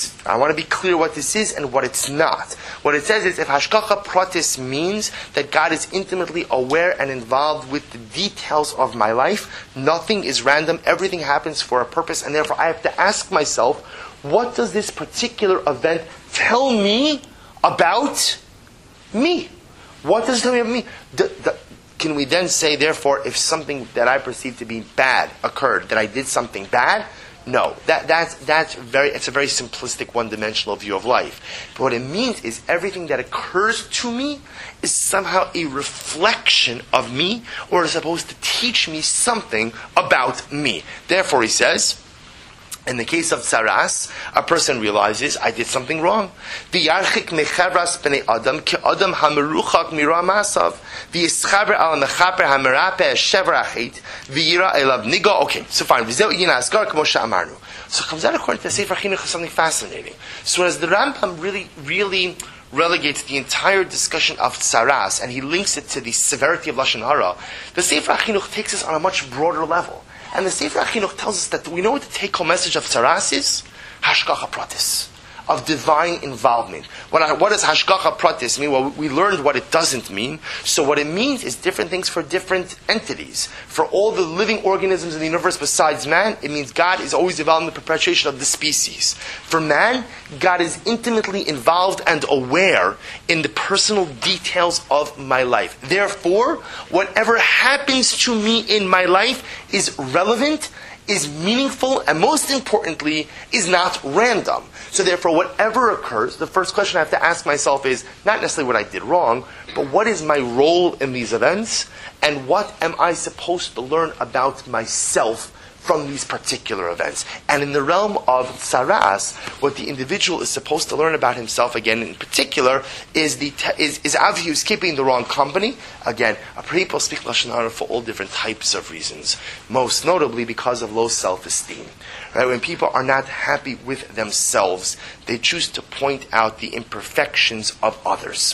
I want to be clear what this is and what it's not. What it says is, if hashgacha pratis means that God is intimately aware and involved with the details of my life, nothing is random, everything happens for a purpose, and therefore I have to ask myself, what does this particular event tell me about me? What does it tell me about me? Can we then say, therefore, if something that I perceive to be bad occurred, that I did something bad? No, it's a very simplistic, one-dimensional view of life. But what it means is everything that occurs to me is somehow a reflection of me, or is supposed to teach me something about me. Therefore, he says, in the case of Saras, a person realizes, I did something wrong. V'yarchik mechavras b'nei adam ki adam hameruchak mira masav v'yischaber al mechaper hamerape shever achit v'yira elav nigo. Okay, so fine. V'zeu yin asgar k'mo she'amarnu. So it comes out according to the Sefer HaChinuch something fascinating. So as the Rambam really relegates the entire discussion of Saras, and he links it to the severity of Lashon Hara, the Sefer HaChinuch takes us on a much broader level. And the Sefer HaChinuch tells us that we know what the take-home message of Saras is? Hashgacha pratis, of divine involvement. What does Hashgacha pratis mean? Well, we learned what it doesn't mean. So what it means is different things for different entities. For all the living organisms in the universe besides man, it means God is always involved in the perpetuation of the species. For man, God is intimately involved and aware in the personal details of my life. Therefore, whatever happens to me in my life is relevant, is meaningful, and most importantly, is not random. So therefore, whatever occurs, the first question I have to ask myself is not necessarily what I did wrong, but what is my role in these events, and what am I supposed to learn about myself from these particular events. And in the realm of Saras, what the individual is supposed to learn about himself, again in particular, is obviously he was keeping the wrong company. Again, people speak Lashon Hara for all different types of reasons, most notably because of low self-esteem. Right? When people are not happy with themselves, they choose to point out the imperfections of others.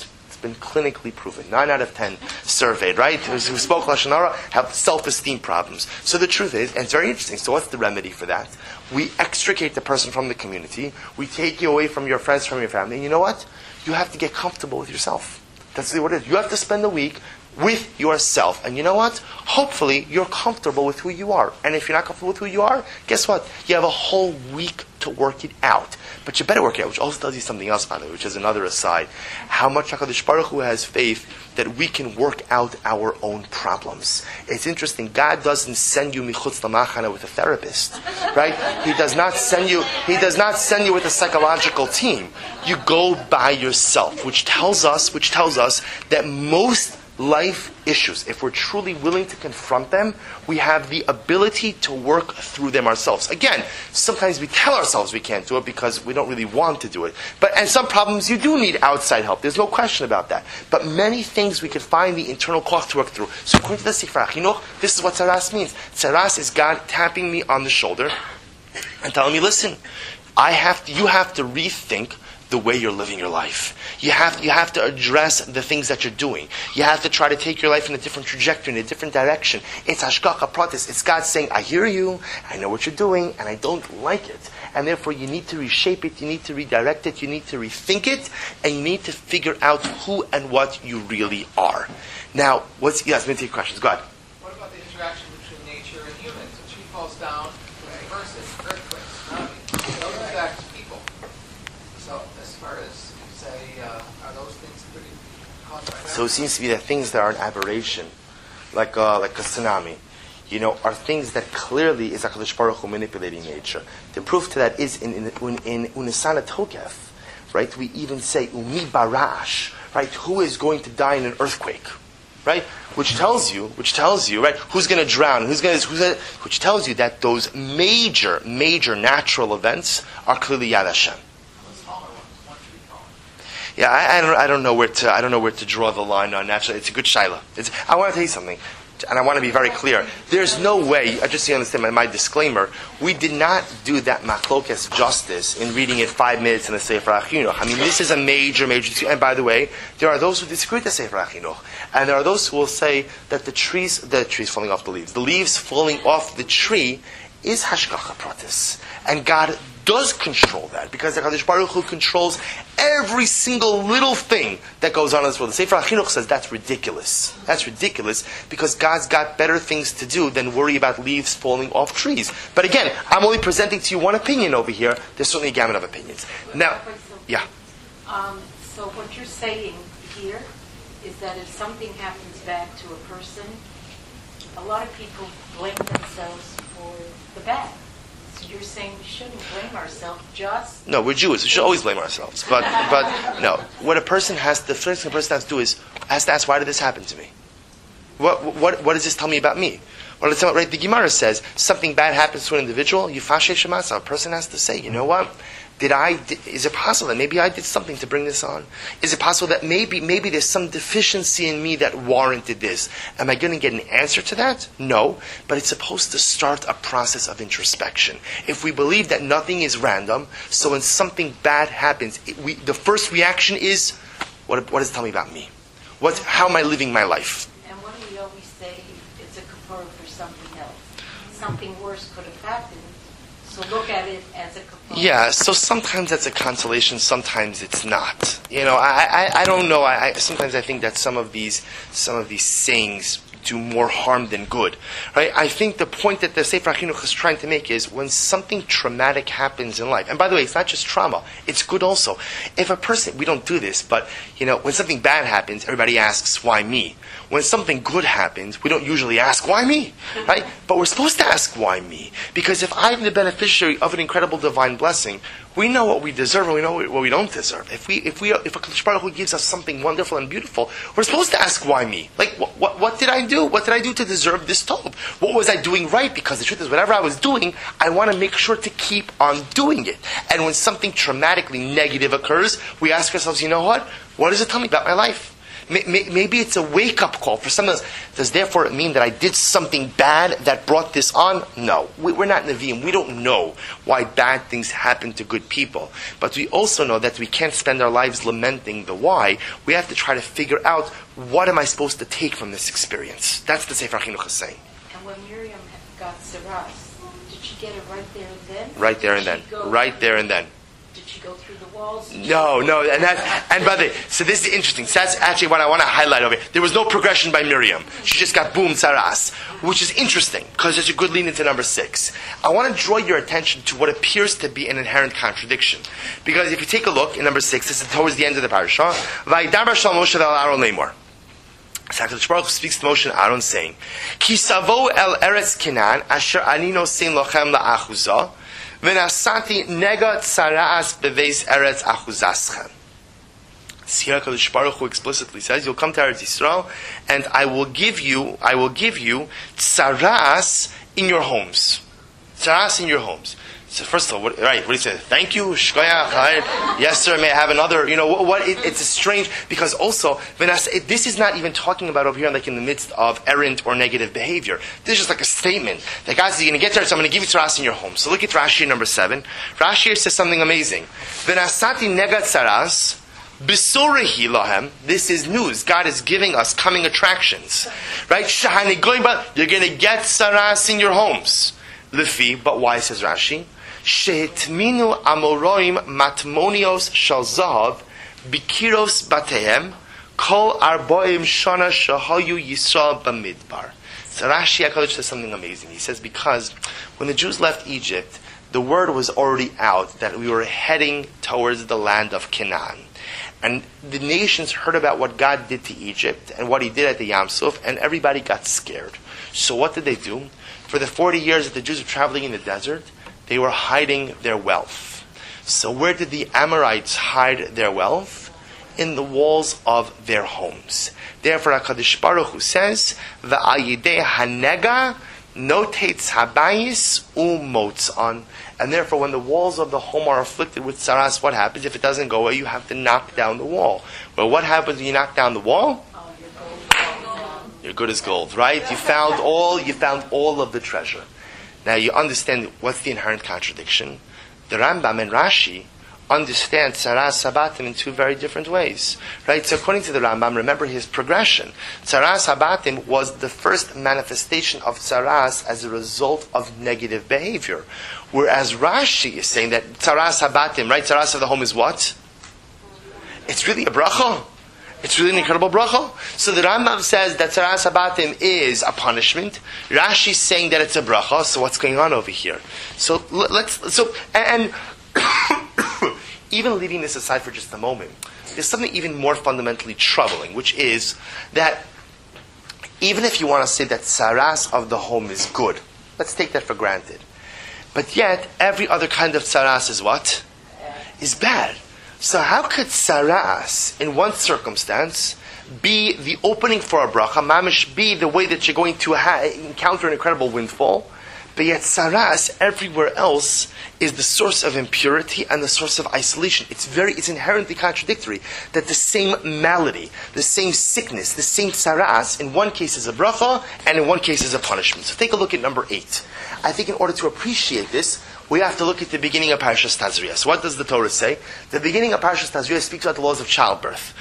been clinically proven. 9 out of 10 surveyed, right? Who spoke Lashon Hara have self-esteem problems. So the truth is, and it's very interesting, so what's the remedy for that? We extricate the person from the community. We take you away from your friends, from your family. And you know what? You have to get comfortable with yourself. That's what it is. You have to spend a week with yourself. And you know what? Hopefully, you're comfortable with who you are. And if you're not comfortable with who you are, guess what? You have a whole week to work it out. But you better work it out, which also tells you something else, by the way, which is another aside. How much HaKadosh Baruch Hu has faith that we can work out our own problems. It's interesting. God doesn't send you michutz lamachana with a therapist, right? He does not send you with a psychological team. You go by yourself, which tells us that most life issues, if we're truly willing to confront them, we have the ability to work through them ourselves. Again, sometimes we tell ourselves we can't do it because we don't really want to do it. And some problems you do need outside help. There's no question about that. But many things we can find the internal koch to work through. So according to the Sefer HaChinuch, this is what tzaras means. Tzaras is God tapping me on the shoulder and telling me, listen, you have to rethink the way you're living your life. You have to address the things that you're doing. You have to try to take your life in a different trajectory, in a different direction. It's hashgacha pratis. It's God saying, I hear you, I know what you're doing, and I don't like it. And therefore you need to reshape it, you need to redirect it, you need to rethink it, and you need to figure out who and what you really are. Now, yes, let me take questions. Go ahead. What about the interaction between nature and humans? A tree falls down, earthquakes, those affect people. So as far as, say, are those things pretty caused by that? So it seems to be that things that are an aberration, like a tsunami, are things that clearly is HaKadosh Baruch Hu manipulating nature. The proof to that is in Unisana Tokef, right? We even say Umi Barash, right? Who is going to die in an earthquake, right? Which tells you, right? Who's going to drown? Which tells you that those major natural events are clearly Yad Hashem. Yeah, I don't know where to draw the line on natural. It's a good shaila. I want to tell you something, and I want to be very clear. There's no way. I just so you understand my disclaimer. We did not do that machlokes justice in reading it 5 minutes in the Sefer HaChinuch. I mean, this is a major. And by the way, there are those who disagree with the Sefer HaChinuch, and there are those who will say that the trees falling off the leaves falling off the tree is hashgacha pratis, and God does control that, because the HaKadosh Baruch Hu controls every single little thing that goes on in this world. The Sefer HaChinuch says that's ridiculous. That's ridiculous, because God's got better things to do than worry about leaves falling off trees. But again, I'm only presenting to you one opinion over here. There's certainly a gamut of opinions. Now, yeah. So what you're saying here is that if something happens back to a person, a lot of people blame themselves for the bad. So you're saying we shouldn't blame ourselves, just... No, we're Jews. We should always blame ourselves. But no. What the first thing a person has to do is has to ask, why did this happen to me? What does this tell me about me? Right? The Gemara says something bad happens to an individual. Yifashe shemasa. A person has to say, you know what? Is it possible that maybe I did something to bring this on? Is it possible that maybe there's some deficiency in me that warranted this? Am I going to get an answer to that? No, but it's supposed to start a process of introspection. If we believe that nothing is random, so when something bad happens, the first reaction is, what does it tell me about me? How am I living my life? And what do we always say? It's a kapara for something else. Something worse could have happened. So look at it as a kapara. Yeah, so sometimes that's a consolation, sometimes it's not. I don't know. Sometimes I think that some of these sayings do more harm than good. Right? I think the point that the Sefer HaChinuch is trying to make is when something traumatic happens in life, and by the way, it's not just trauma, it's good also. If a person, we don't do this, but when something bad happens, everybody asks, why me? When something good happens, we don't usually ask, why me? Right? But we're supposed to ask, why me? Because if I'm the beneficiary of an incredible divine blessing, we know what we deserve and we know what we don't deserve. If a HaKadosh Baruch Hu gives us something wonderful and beautiful, we're supposed to ask, why me? Like, what did I do? What did I do to deserve this tov? What was I doing right? Because the truth is, whatever I was doing, I want to make sure to keep on doing it. And when something traumatically negative occurs, we ask ourselves, you know what? What does it tell me about my life? Maybe it's a wake-up call for someone else. Does therefore it mean that I did something bad that brought this on? No. We're not Nevi'im. We don't know why bad things happen to good people. But we also know that we can't spend our lives lamenting the why. We have to try to figure out, what am I supposed to take from this experience? That's the Sefer HaChinuch is saying. And when Miriam got Saras, did she get it right there and then? Right there and then. Right there and then. Did she go through the walls? No, and by the way, so this is interesting. So that's actually what I want to highlight over here. There was no progression by Miriam. She just got boom, saras, which is interesting, because it's a good lead into number 6. I want to draw your attention to what appears to be an inherent contradiction. Because if you take a look in number 6, this is towards the end of the parasha, Vaydaber shal Moshe el Aaron lemor. HaKadosh Baruch Hu speaks to Moshe and Aaron saying, Ki savo el eretz Canaan, asher ani nosein lochem la'achuzah, V'nasati nega tzaraas beveis eretz achuzaschem. See, HaKadosh Baruch Hu explicitly says, you'll come to Eretz Yisrael, and I will give you tzaraas in your homes. Tzaraas in your homes. So first of all, what do you say? Thank you, shkoyach, yes sir, may I have another, it's a strange, because also, this is not even talking about over here like in the midst of errant or negative behavior. This is just like a statement that God says, you're going to get there, so I'm going to give you tzaras in your home. So look at Rashi number 7. Rashi here says something amazing. V'nasati nega tzaras, b'sorehi lahem, this is news. God is giving us coming attractions. Right? Shahani goyba, you're going to get tzaras in your homes. Lefi, but why, says Rashi? Shehetminu amoroim matmonios shal zahav bikiros batehem kol arboim shana shahayu Yisrael bamidbar. So Rashi HaKadosh says something amazing. He says, because when the Jews left Egypt, the word was already out that we were heading towards the land of Canaan. And the nations heard about what God did to Egypt and what He did at the Yam Suf, and everybody got scared. So what did they do? For the 40 years that the Jews were traveling in the desert, they were hiding their wealth. So where did the Amorites hide their wealth? In the walls of their homes. Therefore, HaKadosh Baruch Hu says, V'ayidei hanega notates habayis umotzon. And therefore, when the walls of the home are afflicted with tzaras, what happens? If it doesn't go away, you have to knock down the wall. Well, what happens when you knock down the wall? You're good as gold, right? You found all of the treasure. Now you understand what's the inherent contradiction. The Rambam and Rashi understand tzaras habatim in 2 very different ways, right? So according to the Rambam, remember his progression. Tzaras habatim was the first manifestation of tzaras as a result of negative behavior, whereas Rashi is saying that tzaras habatim, right? Tzaras of the home is what? It's really a bracha. It's really an incredible bracha. So the Rambam says that tzaras habatim is a punishment. Rashi's saying that it's a bracha. So what's going on over here? And even leaving this aside for just a moment, there's something even more fundamentally troubling, which is that even if you want to say that tzaras of the home is good, let's take that for granted. But yet, every other kind of tzaras is what? Is bad. So how could tzaras, in one circumstance, be the opening for a bracha, mamish, be the way that you're going to encounter an incredible windfall, but yet tzaras everywhere else is the source of impurity and the source of isolation. It's inherently contradictory that the same malady, the same sickness, the same tzaras, in one case is a bracha, and in one case is a punishment. So take a look at number 8. I think in order to appreciate this, we have to look at the beginning of Parashas Tazria. So what does the Torah say? The beginning of Parashas Tazria speaks about the laws of childbirth.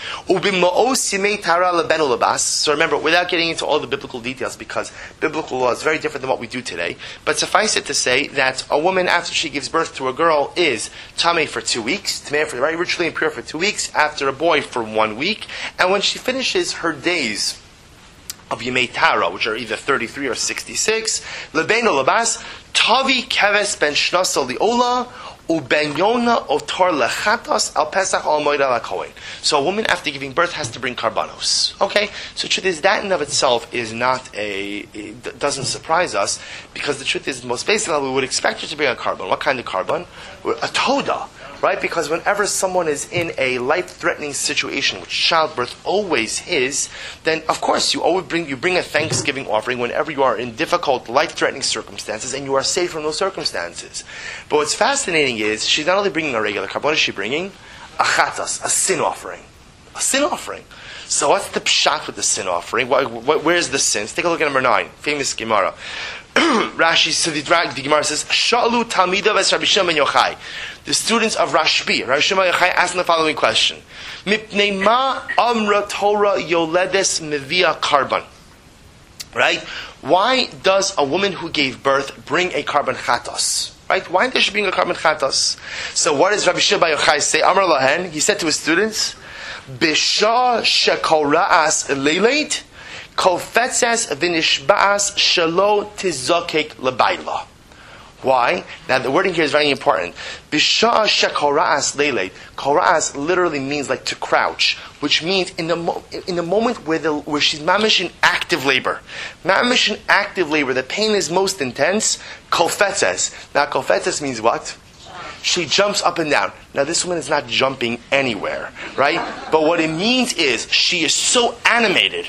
So remember, without getting into all the biblical details, because biblical law is very different than what we do today, but suffice it to say that a woman, after she gives birth to a girl, is tamei for 2 weeks, tamei for very ritually impure for 2 weeks, after a boy for 1 week, and when she finishes her days of Yemei Tara, which are either 33 or 66, Lebeino Labas, Tavi Keves Ben Shnasa Liola, Uben Yona Otor Lechatos Al Pesach Al Moed Al Kohen. So a woman after giving birth has to bring karbanos. Okay? So the truth is, that in of itself is not it doesn't surprise us, because the truth is, most basically, we would expect her to bring a carbon. What kind of carbon? A toda. Right? Because whenever someone is in a life-threatening situation, which childbirth always is, then of course you bring a thanksgiving offering whenever you are in difficult, life-threatening circumstances, and you are safe from those circumstances. But what's fascinating is, she's not only bringing a regular carbon, what is she bringing? A chatas, a sin offering. A sin offering. So what's the pshat with the sin offering? Where's the sin? Let's take a look at number 9, famous Gemara. Rashi, so the Gemara says, Shalu Talmidav es Rabbi Shimon ben Yochai. The students of Rabbi Shimon ben Yochai asked the following question. Mipnei ma amra Torah yoledes mevia karban. Right? Why does a woman who gave birth bring a karban chatos? Right? Why does she bring a karban chatos? So what does Rabbi Shimon ben Yochai say? Amar lahen, he said to his students, Bisha shekol ra'as leilet, kofetzes v'nishba'as shelo tizokek lebayla. Why? Now the wording here is very important. Bisha shekol ra'as leilet. Kol ra'as literally means like to crouch, which means in the moment where she's mamish in active labor. Mamish in active labor, the pain is most intense. Kofetzes. Now kofetzes means what? She jumps up and down. Now this woman is not jumping anywhere, right? But what it means is she is so animated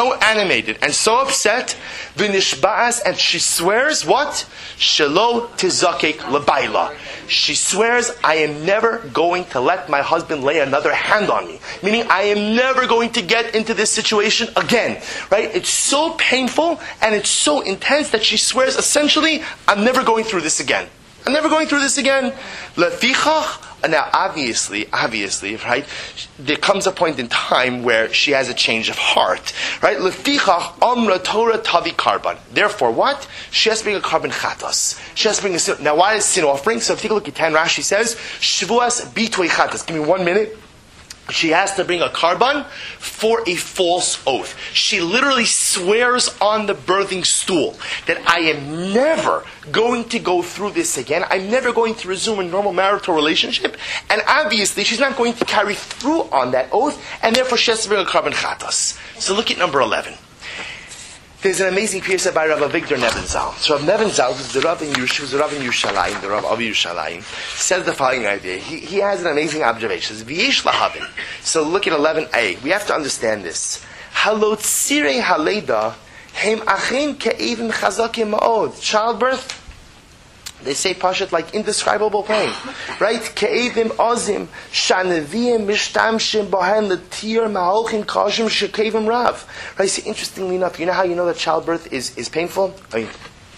and so upset, v'nishba'as, and she swears what? Shelo tizakek lebayla. She swears, I am never going to let my husband lay another hand on me. Meaning, I am never going to get into this situation again, right? It's so painful and it's so intense that she swears, essentially, I'm never going through this again. I'm never going through this again. Lefichach. Now, obviously, right? There comes a point in time where she has a change of heart, right? Lefichach amra Torah tavi karban. Therefore, what? She has to bring a karban chatos. She has to bring a sin. Now, why is sin offering? So, if you take a look at 10, Rashi says, Shavuos bitui chatos. Give me 1 minute. She has to bring a karban for a false oath. She literally swears on the birthing stool that I am never going to go through this again. I'm never going to resume a normal marital relationship. And obviously, she's not going to carry through on that oath, and therefore she has to bring a karban chatos. So look at number 11. There's an amazing piece by Rav Avigdor Nebenzahl. So Rav Nebenzahl, who's the Rav in Yerushalayim, the Rav of Yerushalayim, says the following idea. He has an amazing observation. V'yesh lahavin. So look at 11a. We have to understand this. Halotzirei haleda hem achin ke'evim chazakim ma'od. Childbirth, they say pashat like indescribable pain, right? Ke'evim ozim shanevim mishtamshim bohen letir ma'olchim kashim shekevim rav. Right? See, interestingly enough, you know how you know that childbirth is painful? I mean,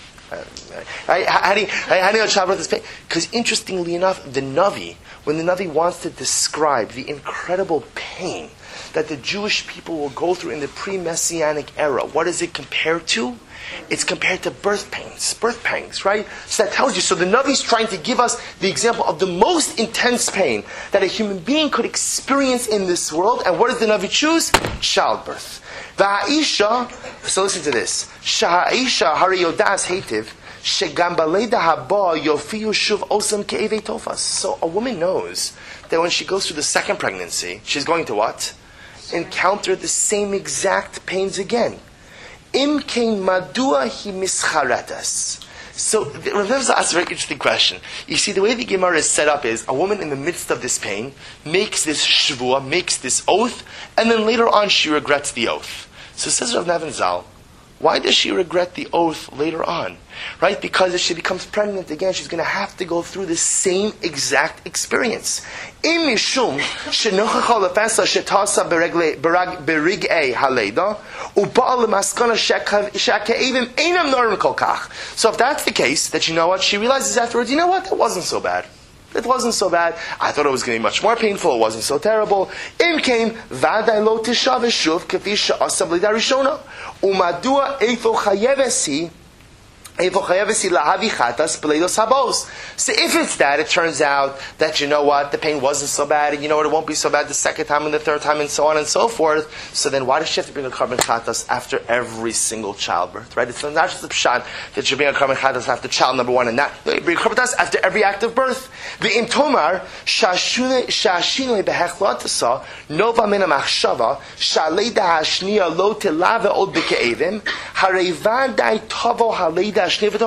right? How do you know childbirth is painful? Because interestingly enough, the Navi, when the Navi wants to describe the incredible pain that the Jewish people will go through in the pre-Messianic era, what is it compared to? It's compared to birth pangs, right? So that tells you, so the Navi is trying to give us the example of the most intense pain that a human being could experience in this world. And what does the Navi choose? Childbirth. Va'aisha, so listen to this. Sha'aisha hari yodas hetiv, shegam baleda haba yofiyu shuv osam ke'evei tofas. So a woman knows that when she goes through the second pregnancy, she's going to what? Encounter the same exact pains again. Imkein madua hi mischaretas. So Rav Nebenzahl asks a very interesting question. You see, the way the Gemara is set up is a woman in the midst of this pain makes this shvuah, makes this oath, and then later on she regrets the oath. So says Rav Nebenzahl, why does she regret the oath later on? Right? Because if she becomes pregnant again, she's going to have to go through the same exact experience. Im mishum shenochacha lefesa shetasa berig'ei haleda u'ba'al lemaskana sheke'evim einam norim kol kach. So if that's the case, that you know what, she realizes afterwards, you know what, that wasn't so bad. It wasn't so bad. I thought it was going to be much more painful. It wasn't so terrible. Im came vaday lo tishav shuv kefi she'asa b'lida rishona umadua eifo chayevesi. So if it's that, it turns out that, you know what, the pain wasn't so bad, and you know what, it won't be so bad the second time and the third time and so on and so forth. So then why does she have to bring a karban chatas after every single childbirth, right? It's not just the pshat that you bring a karban chatas after child number one and that. No, you bring a karban chatas after every act of birth. V'im tomar, shashinu behechlotasa, nova min ha'machshava, shaleda ha'shniya lo tilave od b'ke'evim, harevadai tavo haleda and if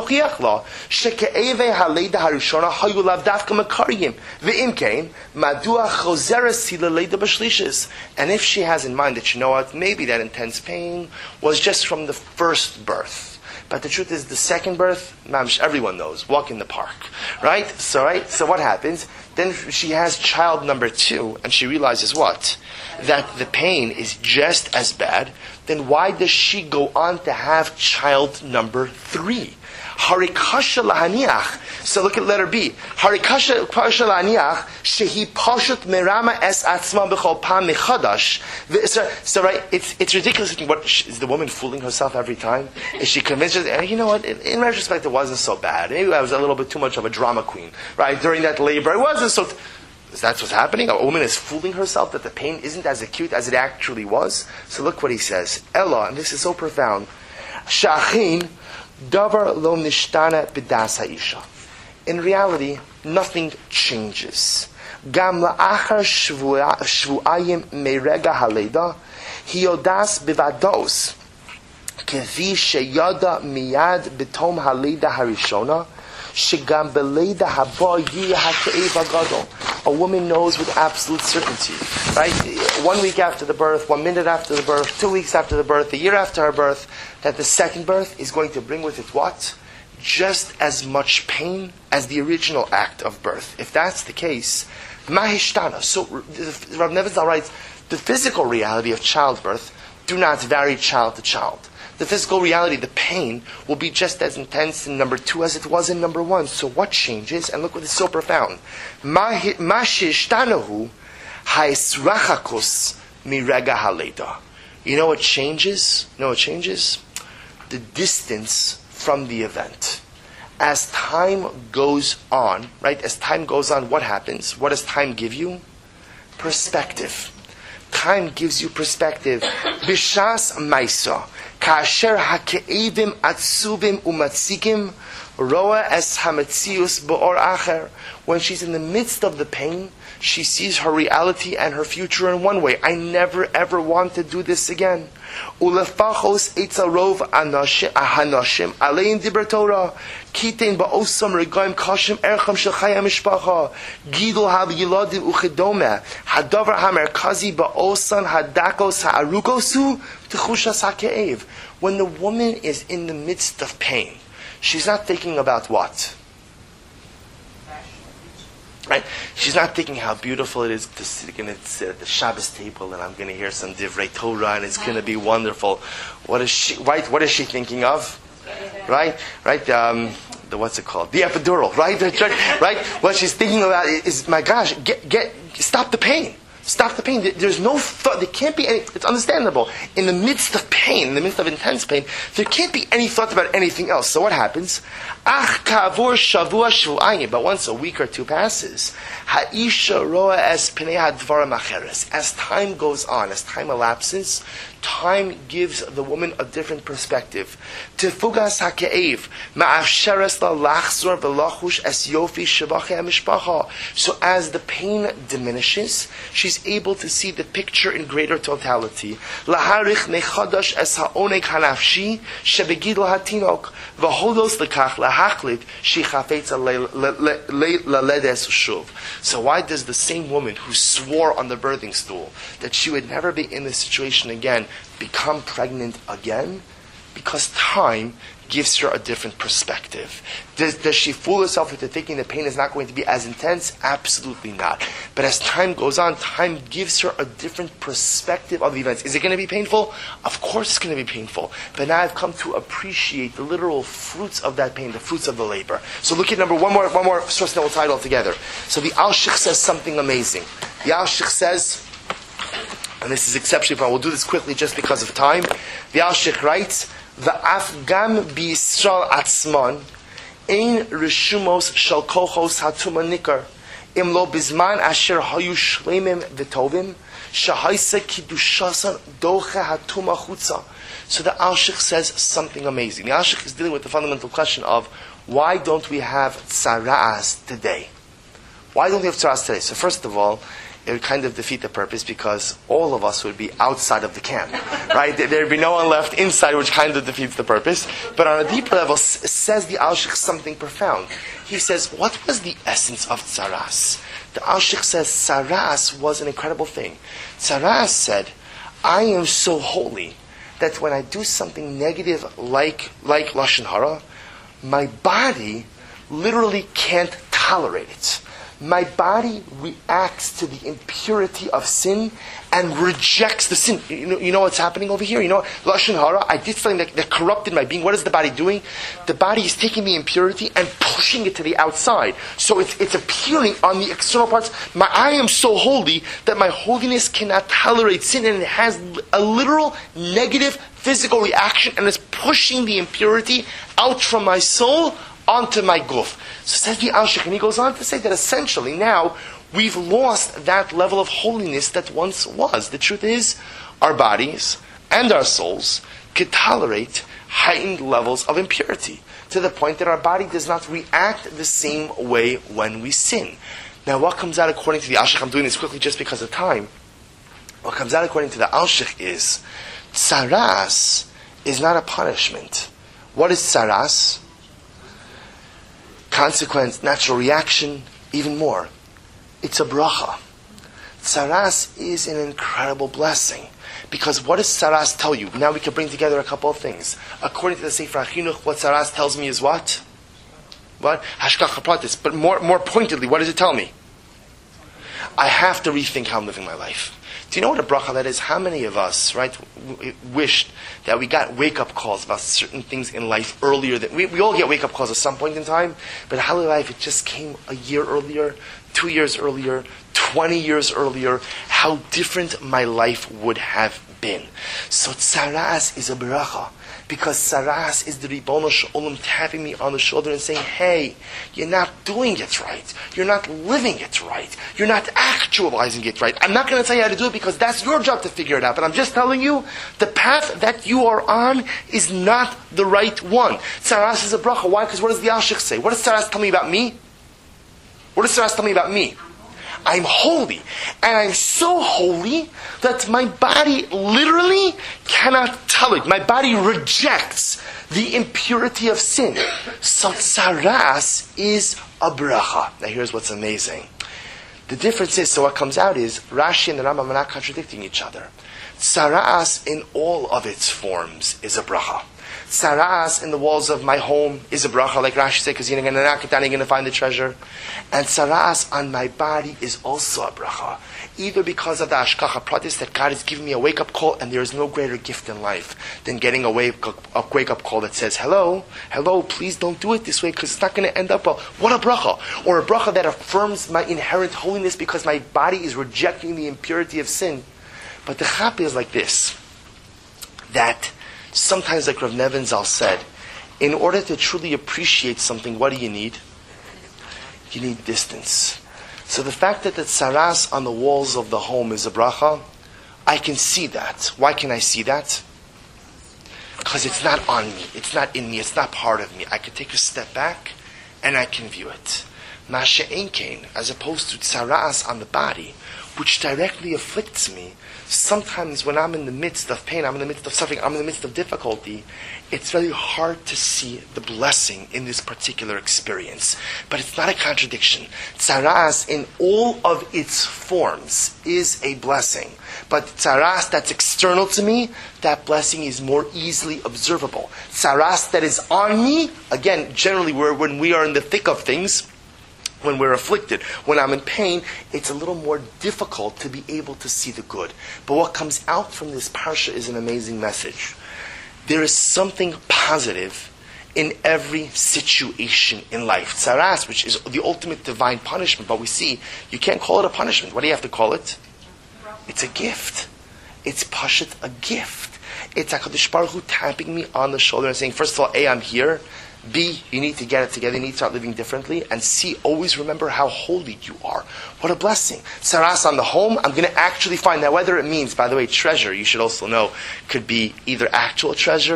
she has in mind that, you know what, maybe that intense pain was just from the first birth, But the truth is, the second birth, everyone knows, walk in the park. Right? So what happens? Then she has child number 2, and she realizes what? That the pain is just as bad. Then why does she go on to have child number 3? Harikasha lahaniach. So look at letter B. Harikasha lahaniach shehi pashut merama es atzma b'chol pam mechadash. So right, it's ridiculous. What is the woman fooling herself every time? Is she convinced? You know what? In retrospect, it wasn't so bad. Maybe I was a little bit too much of a drama queen, right? During that labor, it wasn't so. That's what's happening. A woman is fooling herself that the pain isn't as acute as it actually was. So look what he says. Ella, and this is so profound. Shachin. Davar lo nishtana b'das ha'isha. In reality, nothing changes. Gam la'achar shvu'ayim merega haleda, hiyodas bivados, kevi sheyada miyad b'tom haleda harishona, shegam beleda haba yih ha'ke'ev ha'gadol. A woman knows with absolute certainty, right? 1 week after the birth, 1 minute after the birth, 2 weeks after the birth, a year after her birth, that the second birth is going to bring with it what? Just as much pain as the original act of birth. If that's the case, mahishtana. So Rav Nebenzahl writes, the physical reality of childbirth do not vary child to child. The physical reality, the pain, will be just as intense in number 2 as it was in number 1. So what changes? And look what is so profound. Mahishtanahu haisrachakus mirega haleda. You know what changes? The distance from the event. As time goes on, right? As time goes on, what happens? What does time give you? Perspective. Time gives you perspective. Bishas maisa, kasher hake'evim atzubim umatzikim, roa es hametzius bo'or acher. When she's in the midst of the pain, she sees her reality and her future in one way. I never ever want to do this again. Ulefachos etzarov hanashim alein diber Torah kitein ba'osam regaim kashim ercham shechaya mishpacha gidol hab yiladim uchedome hadavar hamerkazi ba'osan hadakos ha'arukosu techushas ha'ke'ev. When the woman is in the midst of pain, she's not thinking about what? Right? She's not thinking how beautiful it is to sit at the Shabbos table and I'm going to hear some Divrei Torah and it's going to be wonderful. What is she? Right? What is she thinking of? Right? The what's it called? The epidural. Right? Right? What she's thinking about is, my gosh, stop the pain. Stop the pain. There's no thought. There can't be any. It's understandable. In the midst of pain, in the midst of intense pain, there can't be any thought about anything else. So what happens? Ach kavur shavua shvu'ayim. But once a week or 2 passes, ha'isha roa es pnei hadvarim acheres. As time goes on, as time elapses, time gives the woman a different perspective. Tifugas ha'ke'ev ma'afsheres la lachzor v'lachush es yofi shevachei ha'mishpacha. So as the pain diminishes, she's able to see the picture in greater totality. Laharich mechadash es ha'oneg hanafshi shebegidol hatinok v'hodos lekach lahachlit shichafetza laledes shuv. So why does the same woman who swore on the birthing stool that she would never be in this situation again become pregnant again? Because time gives her a different perspective. Does she fool herself into thinking the pain is not going to be as intense? Absolutely not. But as time goes on, time gives her a different perspective of the events. Is it going to be painful? Of course it's going to be painful. But now I've come to appreciate the literal fruits of that pain, the fruits of the labor. So look at one more source that we'll tie it all together. So the Alshich says something amazing. The Alshich says, and this is exceptionally fun, we'll do this quickly just because of time. The Alshich writes, V'afgam b'Yisrael atzman ein rishumos shel kochos hatuma nikar im lo bizman asher hayu shleimim v'tovim shahaisa kidushasan doche hatuma chutza. So the Alshich says something amazing. The Alshich is dealing with the fundamental question of why don't we have tzara'as today? Why don't we have tzara'as today? So first of all, it would kind of defeat the purpose because all of us would be outside of the camp, right? There would be no one left inside, which kind of defeats the purpose. But on a deeper level, says the Alshich something profound. He says, what was the essence of tzaras? The Alshich says tzaras was an incredible thing. Tzaras said, I am so holy that when I do something negative like Lashon Hara, my body literally can't tolerate it. My body reacts to the impurity of sin and rejects the sin. You know what's happening over here? You know, Lashon Hara, I did something that corrupted my being. What is the body doing? The body is taking the impurity and pushing it to the outside. So it's appearing on the external parts. I am so holy that my holiness cannot tolerate sin, and it has a literal negative physical reaction, and it's pushing the impurity out from my soul onto my guf. So says the Alshich, and he goes on to say that essentially now we've lost that level of holiness that once was. The truth is, our bodies and our souls could tolerate heightened levels of impurity to the point that our body does not react the same way when we sin. Now, what comes out according to the Alshich, I'm doing this quickly just because of time. What comes out according to the Alshich is tsaras is not a punishment. What is tsaras? Consequence, natural reaction, even more. It's a bracha. Tsaras is an incredible blessing. Because what does tsaras tell you? Now we can bring together a couple of things. According to the Sefer HaChinuch, what tsaras tells me is what? What? Hashgacha pratis. But more pointedly, what does it tell me? I have to rethink how I'm living my life. Do you know what a bracha that is? How many of us, right, wished that we got wake-up calls about certain things in life earlier? We all get wake-up calls at some point in time, but how in life it just came a year earlier, 2 years earlier, 20 years earlier, how different my life would have been. So tsaras is a bracha, because tsaras is the Ribono Shel Olam tapping me on the shoulder and saying, hey, you're not doing it right. You're not living it right. You're not actualizing it right. I'm not going to tell you how to do it because that's your job to figure it out. But I'm just telling you, the path that you are on is not the right one. Tsaras is a bracha. Why? Because what does the Alshich say? What does tsaras tell me about me? What does tsaras tell me about me? I'm holy. And I'm so holy that my body literally cannot tolerate. My body rejects the impurity of sin. So tsaras is a bracha. Now here's what's amazing. The difference is, so what comes out is, Rashi and the Rambam are not contradicting each other. Tsaras in all of its forms is a bracha. Tsaras in the walls of my home is a bracha, like Rashi said, because you're going to knock it down, you're going to find the treasure. And tsaras on my body is also a bracha. Either because of the hashgacha pratis, that God has given me a wake-up call, and there is no greater gift in life than getting a wake-up call that says, hello, please don't do it this way, because it's not going to end up well. What a bracha. Or a bracha that affirms my inherent holiness because my body is rejecting the impurity of sin. But the chap is like this, that sometimes, like Rav Nevin Zal said, in order to truly appreciate something, what do you need? You need distance. So the fact that the tsaras on the walls of the home is a bracha, I can see that. Why can I see that? Because it's not on me, it's not in me, it's not part of me. I can take a step back and I can view it. Masha Einkein, as opposed to tsaras on the body, which directly afflicts me, sometimes when I'm in the midst of pain, I'm in the midst of suffering, I'm in the midst of difficulty, it's very hard to see the blessing in this particular experience. But it's not a contradiction. Tsaras in all of its forms is a blessing. But tsaras that's external to me, that blessing is more easily observable. Tsaras that is on me, again, generally when we are in the thick of things, when we're afflicted, when I'm in pain, it's a little more difficult to be able to see the good. But what comes out from this parsha is an amazing message. There is something positive in every situation in life. Tsaras, which is the ultimate divine punishment, but we see, you can't call it a punishment. What do you have to call it? It's a gift. It's pashat, a gift. It's HaKadosh Baruch Hu tapping me on the shoulder and saying, first of all, A, I'm here. B, you need to get it together, you need to start living differently. And C, always remember how holy you are. What a blessing. Tsaras on the home, I'm going to actually find that, whether it means, by the way, treasure, you should also know, could be either actual treasure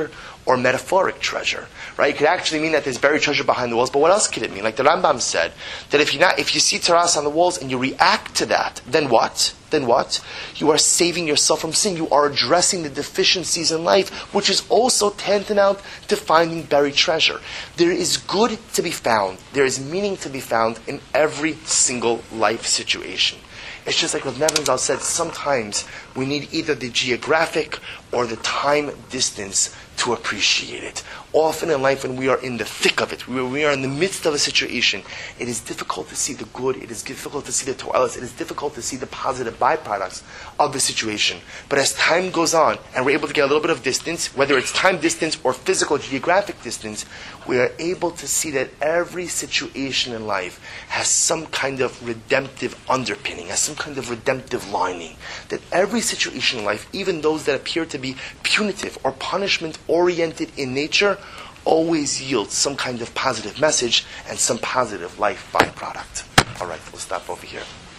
or metaphoric treasure, right? It could actually mean that there's buried treasure behind the walls, but what else could it mean? Like the Rambam said, that if you see taras on the walls and you react to that, then what? You are saving yourself from sin. You are addressing the deficiencies in life, which is also tantamount to finding buried treasure. There is good to be found. There is meaning to be found in every single life situation. It's just like what Neventhal said, sometimes we need either the geographic or the time distance to appreciate it. Often in life, when we are in the thick of it, when we are in the midst of a situation, it is difficult to see the good, it is difficult to see the toilets, it is difficult to see the positive byproducts of the situation. But as time goes on, and we're able to get a little bit of distance, whether it's time distance or physical geographic distance, we are able to see that every situation in life has some kind of redemptive underpinning, has some kind of redemptive lining. That every situation in life, even those that appear to be punitive or punishment-oriented in nature, always yields some kind of positive message and some positive life byproduct. All right, we'll stop over here.